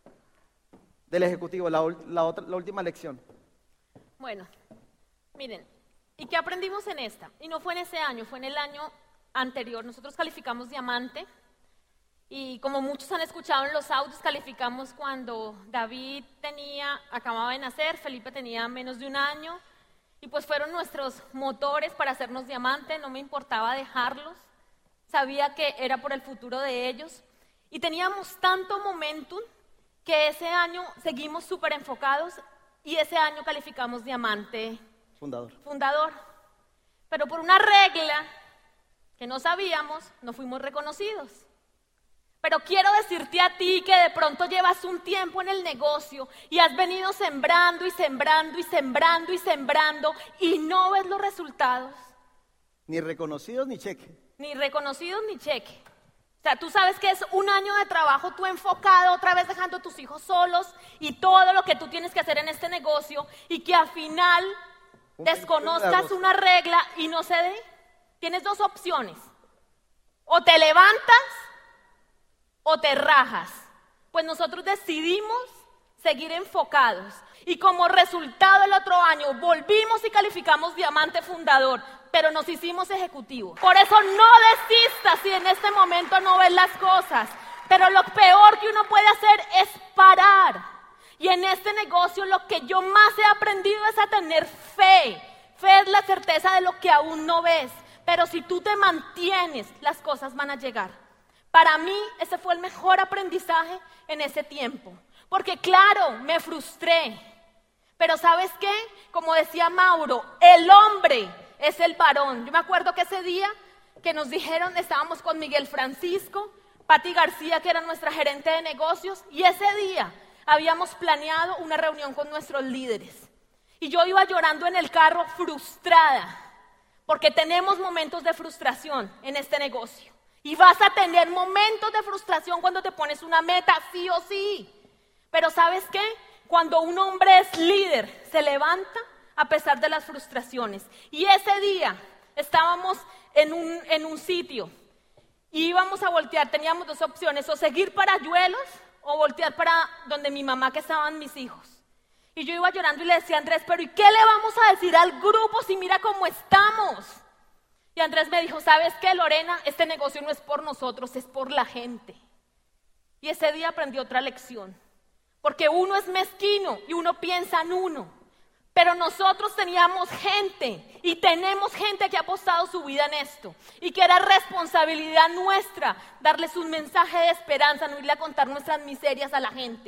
del ejecutivo, la última lección.
Bueno, miren, ¿y qué aprendimos en esta? Y no fue en ese año, fue en el año anterior. Nosotros calificamos diamante y como muchos han escuchado en los audios, calificamos cuando David acababa de nacer, Felipe tenía menos de un año y pues fueron nuestros motores para hacernos diamante, no me importaba dejarlos, sabía que era por el futuro de ellos y teníamos tanto momentum que ese año seguimos súper enfocados y ese año calificamos diamante fundador. Pero por una regla que no sabíamos, no fuimos reconocidos. Pero quiero decirte a ti que de pronto llevas un tiempo en el negocio y has venido sembrando y sembrando y sembrando y sembrando y no ves los resultados.
Ni reconocidos ni cheque.
Ni reconocidos ni cheque. O sea, tú sabes que es un año de trabajo tú enfocado, otra vez dejando a tus hijos solos y todo lo que tú tienes que hacer en este negocio y que al final desconozcas una regla y no se dé. Tienes dos opciones. O te levantas o te rajas. Pues nosotros decidimos seguir enfocados y como resultado el otro año volvimos y calificamos diamante fundador, pero nos hicimos ejecutivos. Por eso no desistas si en este momento no ves las cosas, pero lo peor que uno puede hacer es parar. Y en este negocio lo que yo más he aprendido es a tener fe. Fe es la certeza de lo que aún no ves, pero si tú te mantienes, las cosas van a llegar. Para mí ese fue el mejor aprendizaje en ese tiempo, porque claro, me frustré, pero ¿sabes qué? Como decía Mauro, el hombre es el varón. Yo me acuerdo que ese día que nos dijeron, estábamos con Miguel Francisco, Pati García, que era nuestra gerente de negocios, y ese día habíamos planeado una reunión con nuestros líderes. Y yo iba llorando en el carro frustrada, porque tenemos momentos de frustración en este negocio. Y vas a tener momentos de frustración cuando te pones una meta, sí o sí. Pero ¿sabes qué? Cuando un hombre es líder, se levanta a pesar de las frustraciones. Y ese día estábamos en un sitio y íbamos a voltear, teníamos dos opciones, o seguir para Ayuelos o voltear para donde mi mamá, que estaban mis hijos. Y yo iba llorando y le decía a Andrés, pero ¿y qué le vamos a decir al grupo si mira cómo estamos? Y Andrés me dijo, ¿sabes qué, Lorena? Este negocio no es por nosotros, es por la gente. Y ese día aprendí otra lección. Porque uno es mezquino y uno piensa en uno. Pero nosotros teníamos gente y tenemos gente que ha apostado su vida en esto. Y que era responsabilidad nuestra darles un mensaje de esperanza, no irle a contar nuestras miserias a la gente.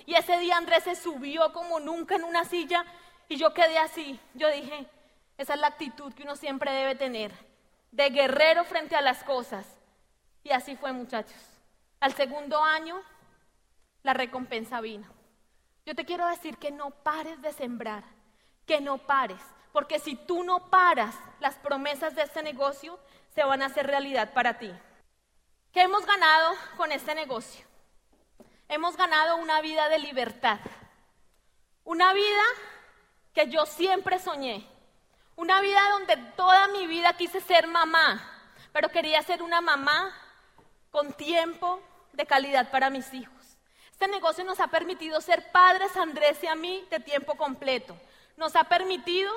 Y ese día Andrés se subió como nunca en una silla y yo quedé así. Yo dije, esa es la actitud que uno siempre debe tener, de guerrero frente a las cosas. Y así fue, muchachos. Al segundo año, la recompensa vino. Yo te quiero decir que no pares de sembrar, que no pares, porque si tú no paras, las promesas de este negocio se van a hacer realidad para ti. ¿Qué hemos ganado con este negocio? Hemos ganado una vida de libertad, una vida que yo siempre soñé, una vida donde toda mi vida quise ser mamá, pero quería ser una mamá con tiempo de calidad para mis hijos. Este negocio nos ha permitido ser padres, a Andrés y a mí, de tiempo completo. Nos ha permitido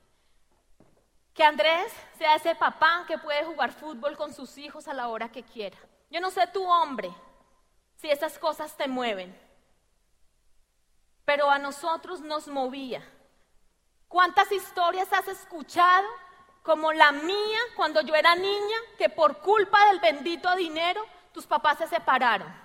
que Andrés sea ese papá que puede jugar fútbol con sus hijos a la hora que quiera. Yo no sé tu hombre, si esas cosas te mueven, pero a nosotros nos movía. ¿Cuántas historias has escuchado, como la mía cuando yo era niña, que por culpa del bendito dinero tus papás se separaron?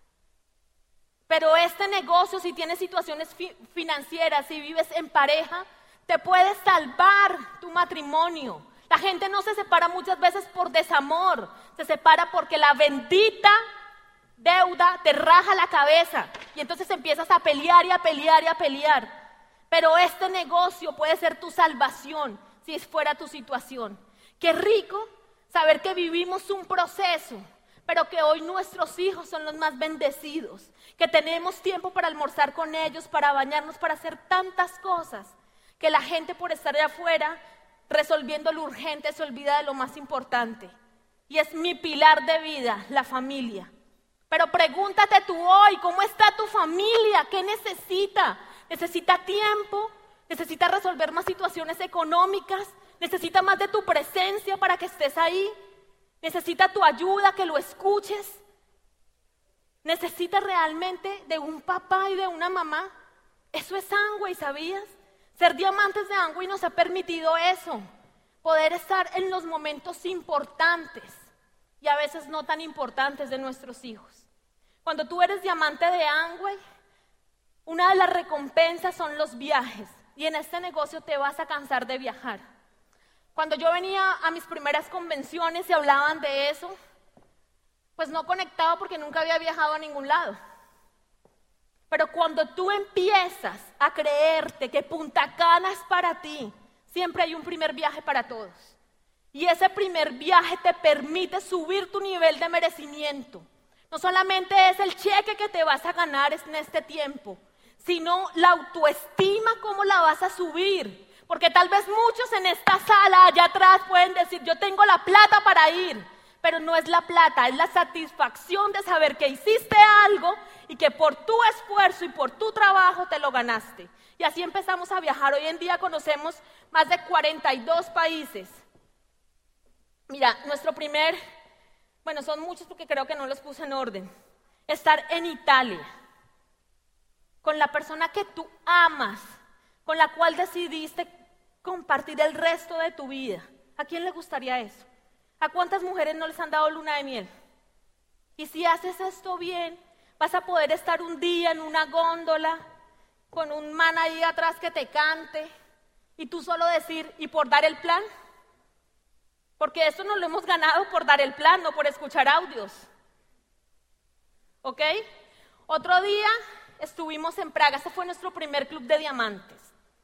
Pero este negocio, si tienes situaciones financieras, si vives en pareja, te puede salvar tu matrimonio. La gente no se separa muchas veces por desamor, se separa porque la bendita deuda te raja la cabeza y entonces empiezas a pelear y a pelear y a pelear. Pero este negocio puede ser tu salvación si fuera tu situación. Qué rico saber que vivimos un proceso, pero que hoy nuestros hijos son los más bendecidos, que tenemos tiempo para almorzar con ellos, para bañarnos, para hacer tantas cosas, que la gente por estar allá afuera resolviendo lo urgente se olvida de lo más importante. Y es mi pilar de vida, la familia. Pero pregúntate tú hoy, ¿cómo está tu familia? ¿Qué necesita? ¿Necesita tiempo? ¿Necesita resolver más situaciones económicas? ¿Necesita más de tu presencia para que estés ahí? ¿Necesita tu ayuda, que lo escuches? ¿Necesita realmente de un papá y de una mamá? Eso es Amway, ¿sabías? Ser diamantes de Amway nos ha permitido eso, poder estar en los momentos importantes y a veces no tan importantes de nuestros hijos. Cuando tú eres diamante de Amway, una de las recompensas son los viajes, y en este negocio te vas a cansar de viajar. Cuando yo venía a mis primeras convenciones y hablaban de eso, pues no conectaba porque nunca había viajado a ningún lado. Pero cuando tú empiezas a creerte que Punta Cana es para ti, siempre hay un primer viaje para todos. Y ese primer viaje te permite subir tu nivel de merecimiento. No solamente es el cheque que te vas a ganar en este tiempo, sino la autoestima, cómo la vas a subir. Porque tal vez muchos en esta sala allá atrás pueden decir, yo tengo la plata para ir. Pero no es la plata, es la satisfacción de saber que hiciste algo y que por tu esfuerzo y por tu trabajo te lo ganaste. Y así empezamos a viajar. Hoy en día conocemos más de 42 países. Mira, son muchos porque creo que no los puse en orden. Estar en Italia, con la persona que tú amas, con la cual decidiste compartir el resto de tu vida. ¿A quién le gustaría eso? ¿A cuántas mujeres no les han dado luna de miel? Y si haces esto bien, vas a poder estar un día en una góndola con un man ahí atrás que te cante y tú solo decir, ¿y por dar el plan? Porque esto no lo hemos ganado por dar el plan, no por escuchar audios. ¿Ok? Otro día estuvimos en Praga, ese fue nuestro primer club de diamantes.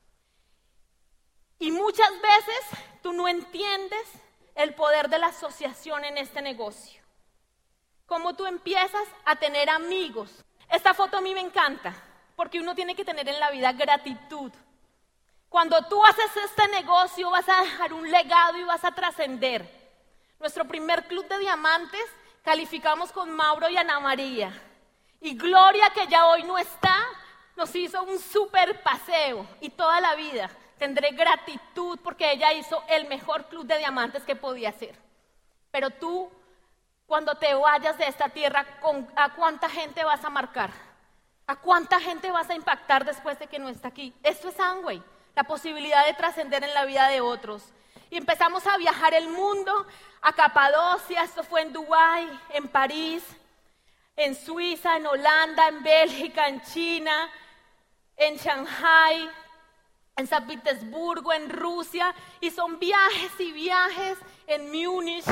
Y muchas veces tú no entiendes el poder de la asociación en este negocio. Cómo tú empiezas a tener amigos. Esta foto a mí me encanta, porque uno tiene que tener en la vida gratitud. Cuando tú haces este negocio vas a dejar un legado y vas a trascender. Nuestro primer club de diamantes calificamos con Mauro y Ana María. Y Gloria, que ya hoy no está, nos hizo un súper paseo. Y toda la vida tendré gratitud porque ella hizo el mejor club de diamantes que podía hacer. Pero tú, cuando te vayas de esta tierra, ¿a cuánta gente vas a marcar? ¿A cuánta gente vas a impactar después de que no está aquí? Esto es Amway, la posibilidad de trascender en la vida de otros. Y empezamos a viajar el mundo, a Capadocia, esto fue en Dubái, en París. en Suiza, en Holanda, en Bélgica, en China, en Shanghai, en San Petersburgo, en Rusia, y son viajes y viajes en Múnich.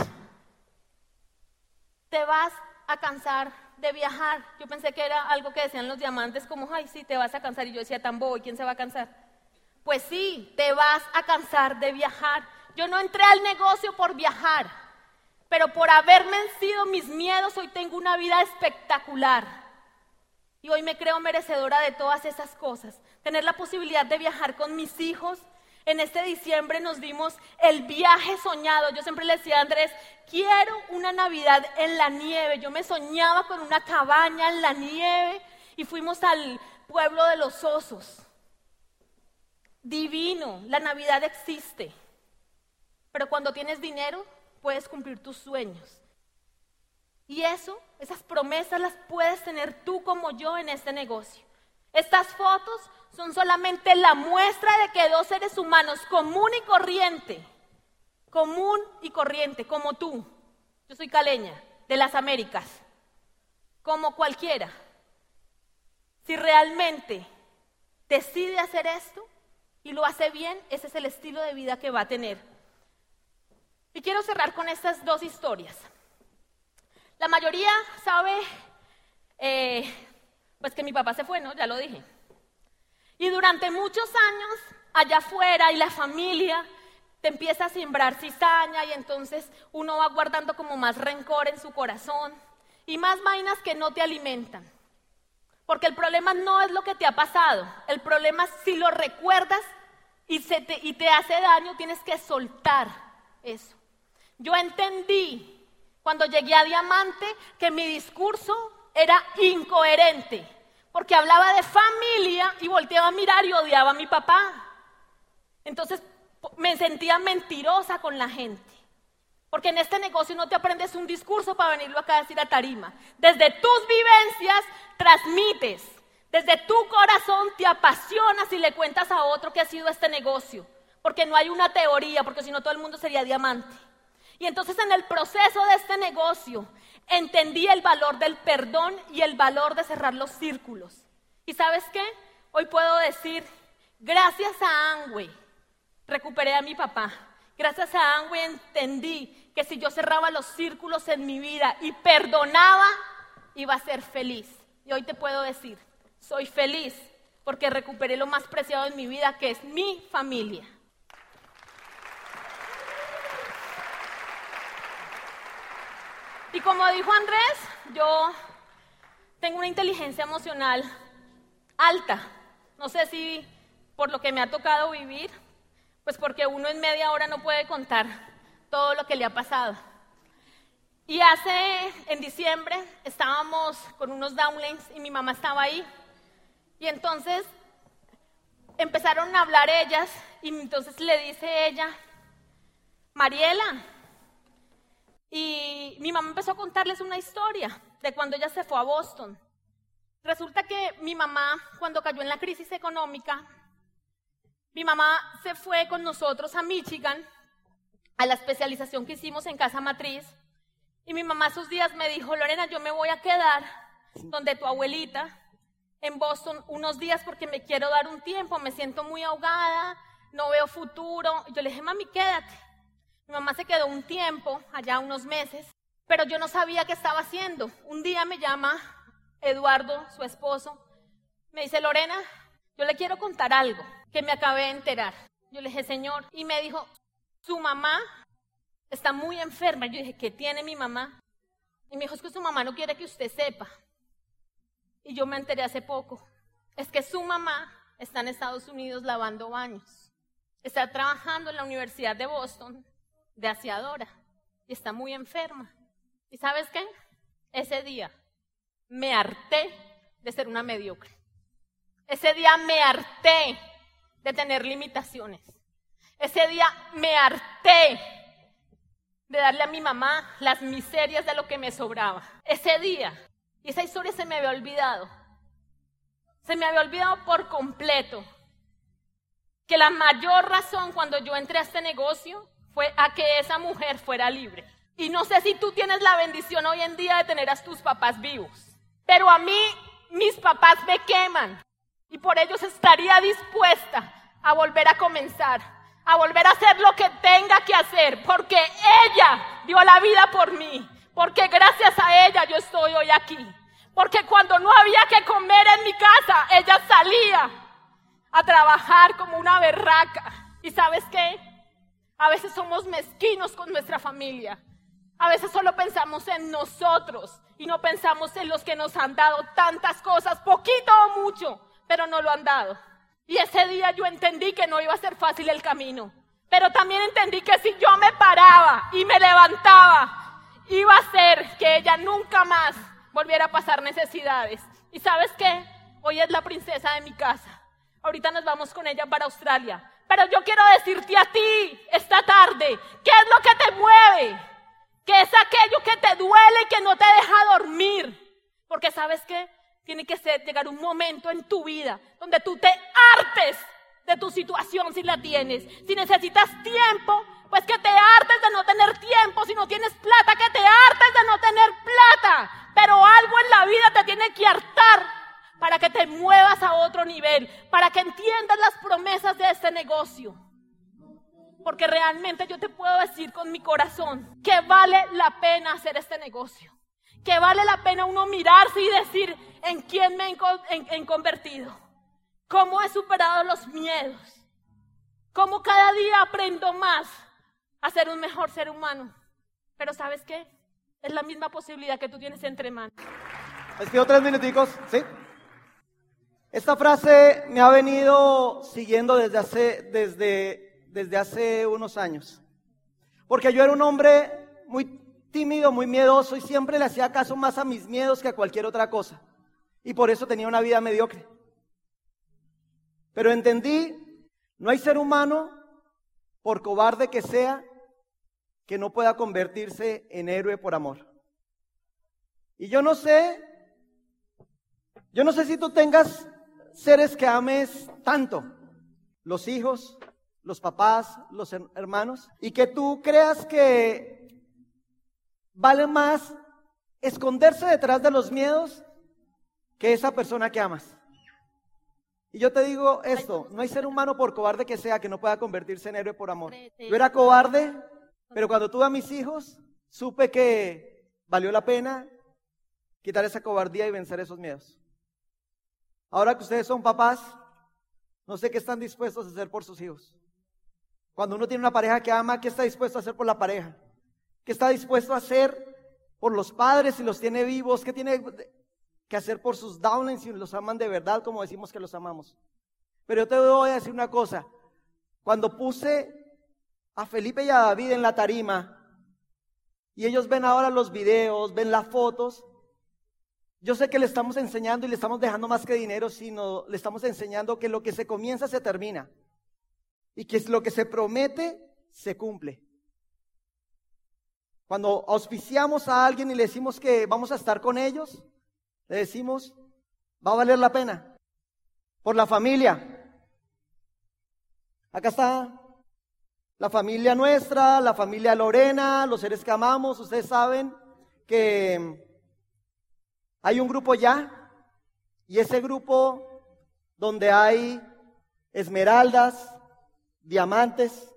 Te vas a cansar de viajar. Yo pensé que era algo que decían los diamantes, como, ay, sí, te vas a cansar. Y yo decía, tan bobo, ¿y quién se va a cansar? Pues sí, te vas a cansar de viajar. Yo no entré al negocio por viajar, pero por haber vencido mis miedos, hoy tengo una vida espectacular. Y hoy me creo merecedora de todas esas cosas. Tener la posibilidad de viajar con mis hijos. En este diciembre nos dimos el viaje soñado. Yo siempre le decía a Andrés, quiero una Navidad en la nieve. Yo me soñaba con una cabaña en la nieve y fuimos al pueblo de los osos. Divino, la Navidad existe. Pero cuando tienes dinero, puedes cumplir tus sueños. Y esas promesas las puedes tener tú como yo en este negocio. Estas fotos son solamente la muestra de que dos seres humanos común y corriente, como tú, yo soy caleña, de las Américas, como cualquiera, si realmente decide hacer esto y lo hace bien, ese es el estilo de vida que va a tener. Y quiero cerrar con estas dos historias. La mayoría sabe pues que mi papá se fue, ¿no? Ya lo dije. Y durante muchos años, allá afuera y la familia te empieza a sembrar cizaña y entonces uno va guardando como más rencor en su corazón y más vainas que no te alimentan. Porque el problema no es lo que te ha pasado, el problema es si lo recuerdas y te hace daño, tienes que soltar eso. Yo entendí cuando llegué a Diamante que mi discurso era incoherente. Porque hablaba de familia y volteaba a mirar y odiaba a mi papá. Entonces me sentía mentirosa con la gente. Porque en este negocio no te aprendes un discurso para venirlo acá a decir a tarima. Desde tus vivencias transmites. Desde tu corazón te apasionas y le cuentas a otro que ha sido este negocio. Porque no hay una teoría, porque si no todo el mundo sería diamante. Y entonces en el proceso de este negocio entendí el valor del perdón y el valor de cerrar los círculos. ¿Y sabes qué? Hoy puedo decir, gracias a Amway, recuperé a mi papá. Gracias a Amway entendí que si yo cerraba los círculos en mi vida y perdonaba, iba a ser feliz. Y hoy te puedo decir, soy feliz porque recuperé lo más preciado en mi vida, que es mi familia. Y como dijo Andrés, yo tengo una inteligencia emocional alta. No sé si por lo que me ha tocado vivir, pues porque uno en media hora no puede contar todo lo que le ha pasado. Y en diciembre estábamos con unos downlines y mi mamá estaba ahí. Y entonces empezaron a hablar ellas y entonces le dice ella, Mariela. Y mi mamá empezó a contarles una historia de cuando ella se fue a Boston. Resulta que mi mamá, cuando cayó en la crisis económica, mi mamá se fue con nosotros a Michigan, a la especialización que hicimos en Casa Matriz. Y mi mamá esos días me dijo, Lorena, yo me voy a quedar donde tu abuelita, en Boston, unos días porque me quiero dar un tiempo, me siento muy ahogada, no veo futuro. Y yo le dije, mami, quédate. Mi mamá se quedó un tiempo, allá unos meses, pero yo no sabía qué estaba haciendo. Un día me llama Eduardo, su esposo, me dice, Lorena, yo le quiero contar algo que me acabé de enterar. Yo le dije, señor, y me dijo, su mamá está muy enferma. Yo dije, ¿qué tiene mi mamá? Y me dijo, es que su mamá no quiere que usted sepa. Y yo me enteré hace poco. Es que su mamá está en Estados Unidos lavando baños. Está trabajando en la Universidad de Boston de aseadora y está muy enferma. ¿Y sabes qué? Ese día me harté de ser una mediocre. Ese día me harté de tener limitaciones. Ese día me harté de darle a mi mamá las miserias de lo que me sobraba. Ese día, y esa historia se me había olvidado. Se me había olvidado por completo que la mayor razón cuando yo entré a este negocio fue a que esa mujer fuera libre. Y no sé si tú tienes la bendición hoy en día de tener a tus papás vivos. pero a mí mis papás me queman y por ellos estaría dispuesta a volver a comenzar, a volver a hacer lo que tenga que hacer, porque ella dio la vida por mí, porque gracias a ella yo estoy hoy aquí, porque cuando no había que comer en mi casa, ella salía a trabajar como una berraca. ¿Y sabes qué? A veces somos mezquinos con nuestra familia. A veces solo pensamos en nosotros y no pensamos en los que nos han dado tantas cosas, poquito o mucho, pero no lo han dado. Y ese día yo entendí que no iba a ser fácil el camino, pero también entendí que si yo me paraba y me levantaba, iba a hacer que ella nunca más volviera a pasar necesidades. ¿Y sabes qué? Hoy es la princesa de mi casa. Ahorita nos vamos con ella para Australia. Pero yo quiero decirte a ti esta tarde, ¿qué es lo que te mueve? ¿Qué es aquello que te duele y que no te deja dormir? Porque ¿sabes qué? Tiene que llegar un momento en tu vida donde tú te hartes de tu situación si la tienes. Si necesitas tiempo, pues que te hartes de no tener tiempo. Si no tienes plata, que te hartes de no tener plata. Pero algo en la vida te tiene que hartar para que te muevas a otro nivel, para que entiendas las promesas de este negocio. Porque realmente yo te puedo decir con mi corazón que vale la pena hacer este negocio. Que vale la pena uno mirarse y decir en quién me he convertido. Cómo he superado los miedos. Cómo cada día aprendo más a ser un mejor ser humano. Pero ¿sabes qué? Es la misma posibilidad que tú tienes entre manos.
Les pido 3 minuticos, ¿sí? Esta frase me ha venido siguiendo desde hace unos años. Porque yo era un hombre muy tímido, muy miedoso y siempre le hacía caso más a mis miedos que a cualquier otra cosa. Y por eso tenía una vida mediocre. Pero entendí, no hay ser humano, por cobarde que sea, que no pueda convertirse en héroe por amor. Y yo no sé si tú tengas seres que ames tanto, los hijos, los papás, los hermanos, y que tú creas que vale más esconderse detrás de los miedos que esa persona que amas. Y yo te digo esto, no hay ser humano por cobarde que sea que no pueda convertirse en héroe por amor. Yo era cobarde, pero cuando tuve a mis hijos, supe que valió la pena quitar esa cobardía y vencer esos miedos. Ahora que ustedes son papás, no sé qué están dispuestos a hacer por sus hijos. Cuando uno tiene una pareja que ama, ¿qué está dispuesto a hacer por la pareja? ¿Qué está dispuesto a hacer por los padres si los tiene vivos? ¿Qué tiene que hacer por sus downlines si los aman de verdad como decimos que los amamos? Pero yo te voy a decir una cosa. Cuando puse a Felipe y a David en la tarima y ellos ven ahora los videos, ven las fotos, yo sé que le estamos enseñando y le estamos dejando más que dinero, sino le estamos enseñando que lo que se comienza se termina y que lo que se promete se cumple. Cuando auspiciamos a alguien y le decimos que vamos a estar con ellos, le decimos, va a valer la pena. Por la familia. Acá está la familia nuestra, la familia Lorena, los seres que amamos. Ustedes saben que hay un grupo ya, y ese grupo donde hay esmeraldas, diamantes.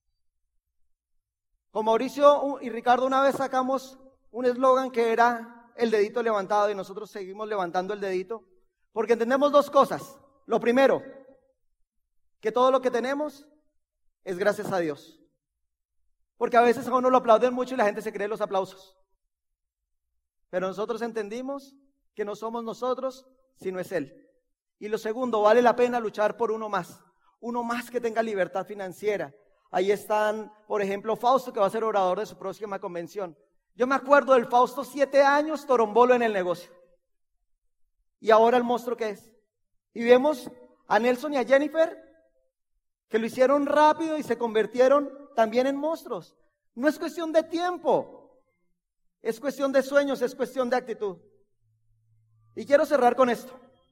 Con Mauricio y Ricardo una vez sacamos un eslogan que era el dedito levantado, y nosotros seguimos levantando el dedito, porque entendemos 2 cosas. Lo primero, que todo lo que tenemos es gracias a Dios. Porque a veces a uno lo aplauden mucho y la gente se cree los aplausos. Pero nosotros entendimos que no somos nosotros, sino es Él. Y lo segundo, vale la pena luchar por uno más que tenga libertad financiera. Ahí están, por ejemplo, Fausto, que va a ser orador de su próxima convención. Yo me acuerdo del Fausto, 7 años, torombolo en el negocio. Y ahora el monstruo que es. Y vemos a Nelson y a Jennifer, que lo hicieron rápido y se convirtieron también en monstruos. No es cuestión de tiempo, es cuestión de sueños, es cuestión de actitud. Y quiero cerrar con esto.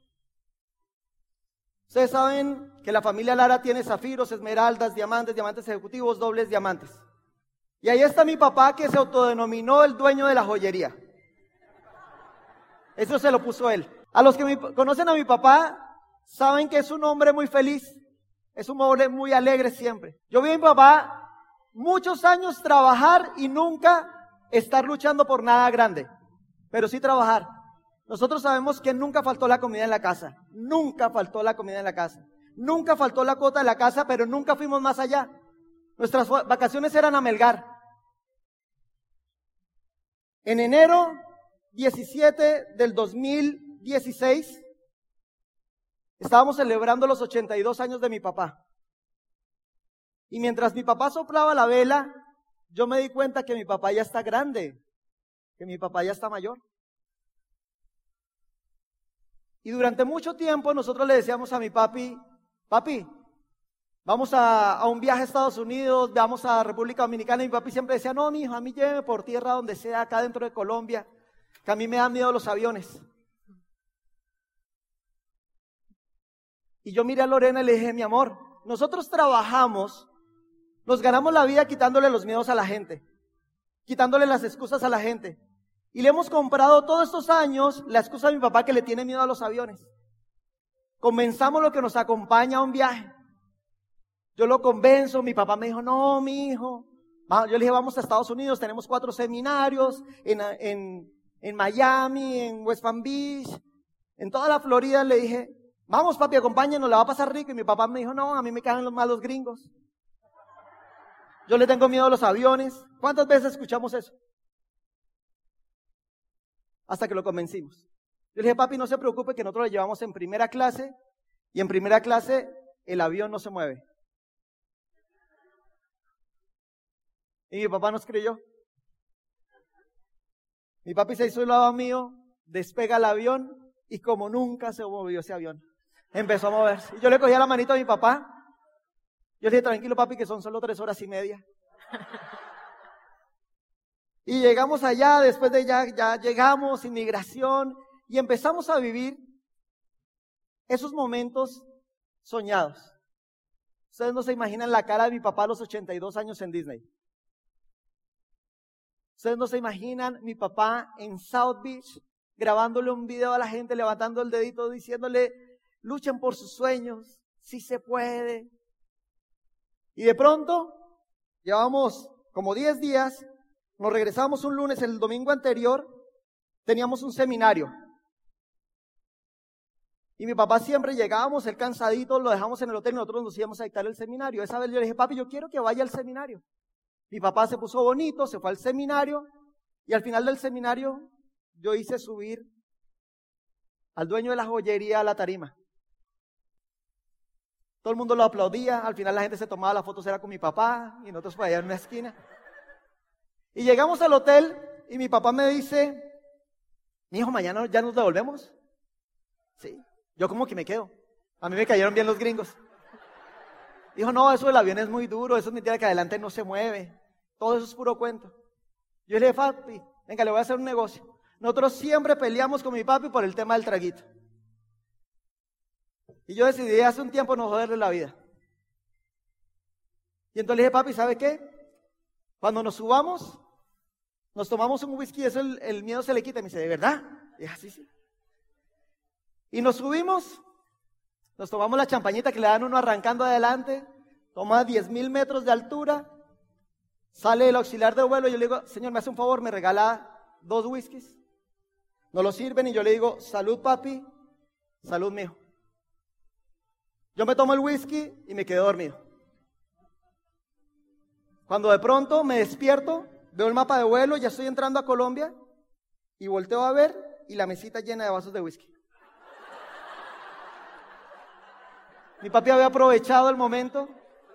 Ustedes saben que la familia Lara tiene zafiros, esmeraldas, diamantes, diamantes ejecutivos, dobles diamantes. Y ahí está mi papá, que se autodenominó el dueño de la joyería. Eso se lo puso él. A los que conocen a mi papá, saben que es un hombre muy feliz. Es un hombre muy alegre siempre. Yo vi a mi papá muchos años trabajar y nunca estar luchando por nada grande, pero sí trabajar. Nosotros sabemos que nunca faltó la comida en la casa. Nunca faltó la comida en la casa. Nunca faltó la cuota de la casa, pero nunca fuimos más allá. Nuestras vacaciones eran a Melgar. En enero 17 del 2016, estábamos celebrando los 82 años de mi papá. Y mientras mi papá soplaba la vela, yo me di cuenta que mi papá ya está grande, que mi papá ya está mayor. Y durante mucho tiempo nosotros le decíamos a mi papi, papi, vamos a un viaje a Estados Unidos, vamos a República Dominicana. Y mi papi siempre decía, no, mijo, a mí lléveme por tierra donde sea, acá dentro de Colombia, que a mí me dan miedo los aviones. Y yo miré a Lorena y le dije, mi amor, nosotros trabajamos, nos ganamos la vida quitándole los miedos a la gente, quitándole las excusas a la gente. Y le hemos comprado todos estos años la excusa a mi papá que le tiene miedo a los aviones. Comenzamos lo que nos acompaña a un viaje. Yo lo convenzo, mi papá me dijo, no, mi hijo. Yo le dije, vamos a Estados Unidos, tenemos 4 seminarios en Miami, en West Palm Beach, en toda la Florida. Le dije, vamos papi, acompáñenos, la va a pasar rico. Y mi papá me dijo, no, a mí me caen los malos gringos. Yo le tengo miedo a los aviones. ¿Cuántas veces escuchamos eso? Hasta que lo convencimos. Yo le dije, papi, no se preocupe que nosotros le llevamos en primera clase y en primera clase el avión no se mueve. Y mi papá nos creyó. Mi papi se hizo al lado mío, despega el avión y como nunca se movió ese avión. Empezó a moverse. Y yo le cogía la manito a mi papá. Yo le dije, tranquilo papi, que son solo 3 horas y media. Y llegamos allá, después de ya llegamos, inmigración, y empezamos a vivir esos momentos soñados. Ustedes no se imaginan la cara de mi papá a los 82 años en Disney. Ustedes no se imaginan mi papá en South Beach, grabándole un video a la gente, levantando el dedito, diciéndole, luchen por sus sueños, sí se puede. Y de pronto, llevamos como 10 días, nos regresamos un lunes, el domingo anterior, teníamos un seminario. Y mi papá siempre llegábamos, él cansadito, lo dejamos en el hotel y nosotros nos íbamos a dictar el seminario. Esa vez yo le dije, papi, yo quiero que vaya al seminario. Mi papá se puso bonito, se fue al seminario y al final del seminario yo hice subir al dueño de la joyería a la tarima. Todo el mundo lo aplaudía, al final la gente se tomaba las fotos, era con mi papá y nosotros por allá en una esquina. Y llegamos al hotel y mi papá me dice, mi hijo, mañana ya nos devolvemos. Sí, yo como que me quedo. A mí me cayeron bien los gringos. Dijo, no, eso del avión es muy duro, eso es mentira que adelante no se mueve. Todo eso es puro cuento. Yo le dije, papi, venga, le voy a hacer un negocio. Nosotros siempre peleamos con mi papi por el tema del traguito. Y yo decidí hace un tiempo no joderle la vida. Y entonces le dije, papi, ¿sabe qué? Cuando nos subamos, nos tomamos un whisky, eso el miedo se le quita. Y me dice, ¿de verdad? Y dije, sí, sí. Y nos subimos, nos tomamos la champañita que le dan uno arrancando adelante, toma 10,000 metros de altura, sale el auxiliar de vuelo y yo le digo, señor, me hace un favor, me regala 2 whiskies. Nos lo sirven y yo le digo, salud papi, salud mijo. Yo me tomo el whisky y me quedé dormido. Cuando de pronto me despierto, veo el mapa de vuelo, ya estoy entrando a Colombia y volteo a ver y la mesita llena de vasos de whisky. Mi papi había aprovechado el momento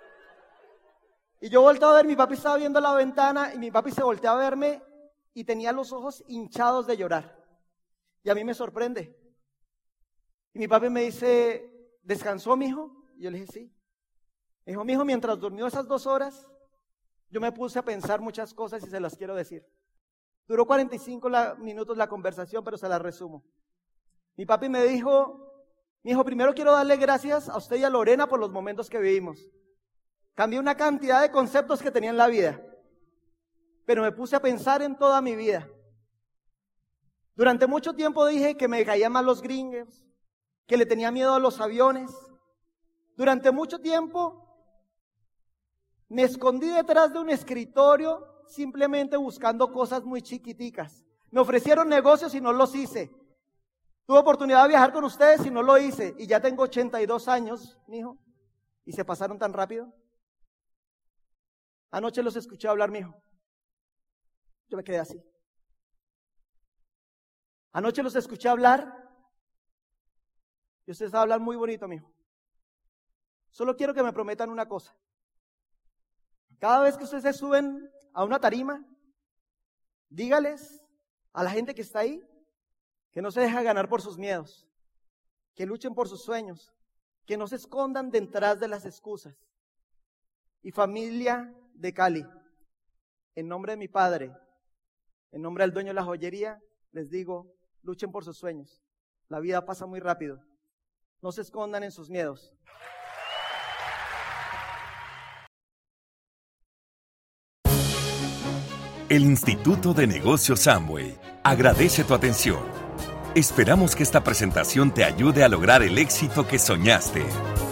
y yo volteo a ver, mi papi estaba viendo la ventana y mi papi se voltea a verme y tenía los ojos hinchados de llorar. Y a mí me sorprende. Y mi papi me dice, ¿descansó, mijo? Y yo le dije, sí. Me dijo, mijo, mientras durmió esas 2 horas, yo me puse a pensar muchas cosas y se las quiero decir. Duró 45 minutos la conversación, pero se las resumo. Mi papi me dijo, mijo, primero quiero darle gracias a usted y a Lorena por los momentos que vivimos. Cambié una cantidad de conceptos que tenía en la vida, pero me puse a pensar en toda mi vida. Durante mucho tiempo dije que me caían mal los gringos, que le tenía miedo a los aviones. Durante mucho tiempo me escondí detrás de un escritorio simplemente buscando cosas muy chiquiticas. Me ofrecieron negocios y no los hice. Tuve oportunidad de viajar con ustedes y no lo hice. Y ya tengo 82 años, mijo. Y se pasaron tan rápido. Anoche los escuché hablar, mijo. Yo me quedé así. Anoche los escuché hablar. Y ustedes hablan muy bonito, mijo. Solo quiero que me prometan una cosa. Cada vez que ustedes se suben a una tarima, dígales a la gente que está ahí que no se deja ganar por sus miedos, que luchen por sus sueños, que no se escondan detrás de las excusas. Y familia de Cali, en nombre de mi padre, en nombre del dueño de la joyería, les digo, luchen por sus sueños. La vida pasa muy rápido. No se escondan en sus miedos.
El Instituto de Negocios Amway agradece tu atención. Esperamos que esta presentación te ayude a lograr el éxito que soñaste.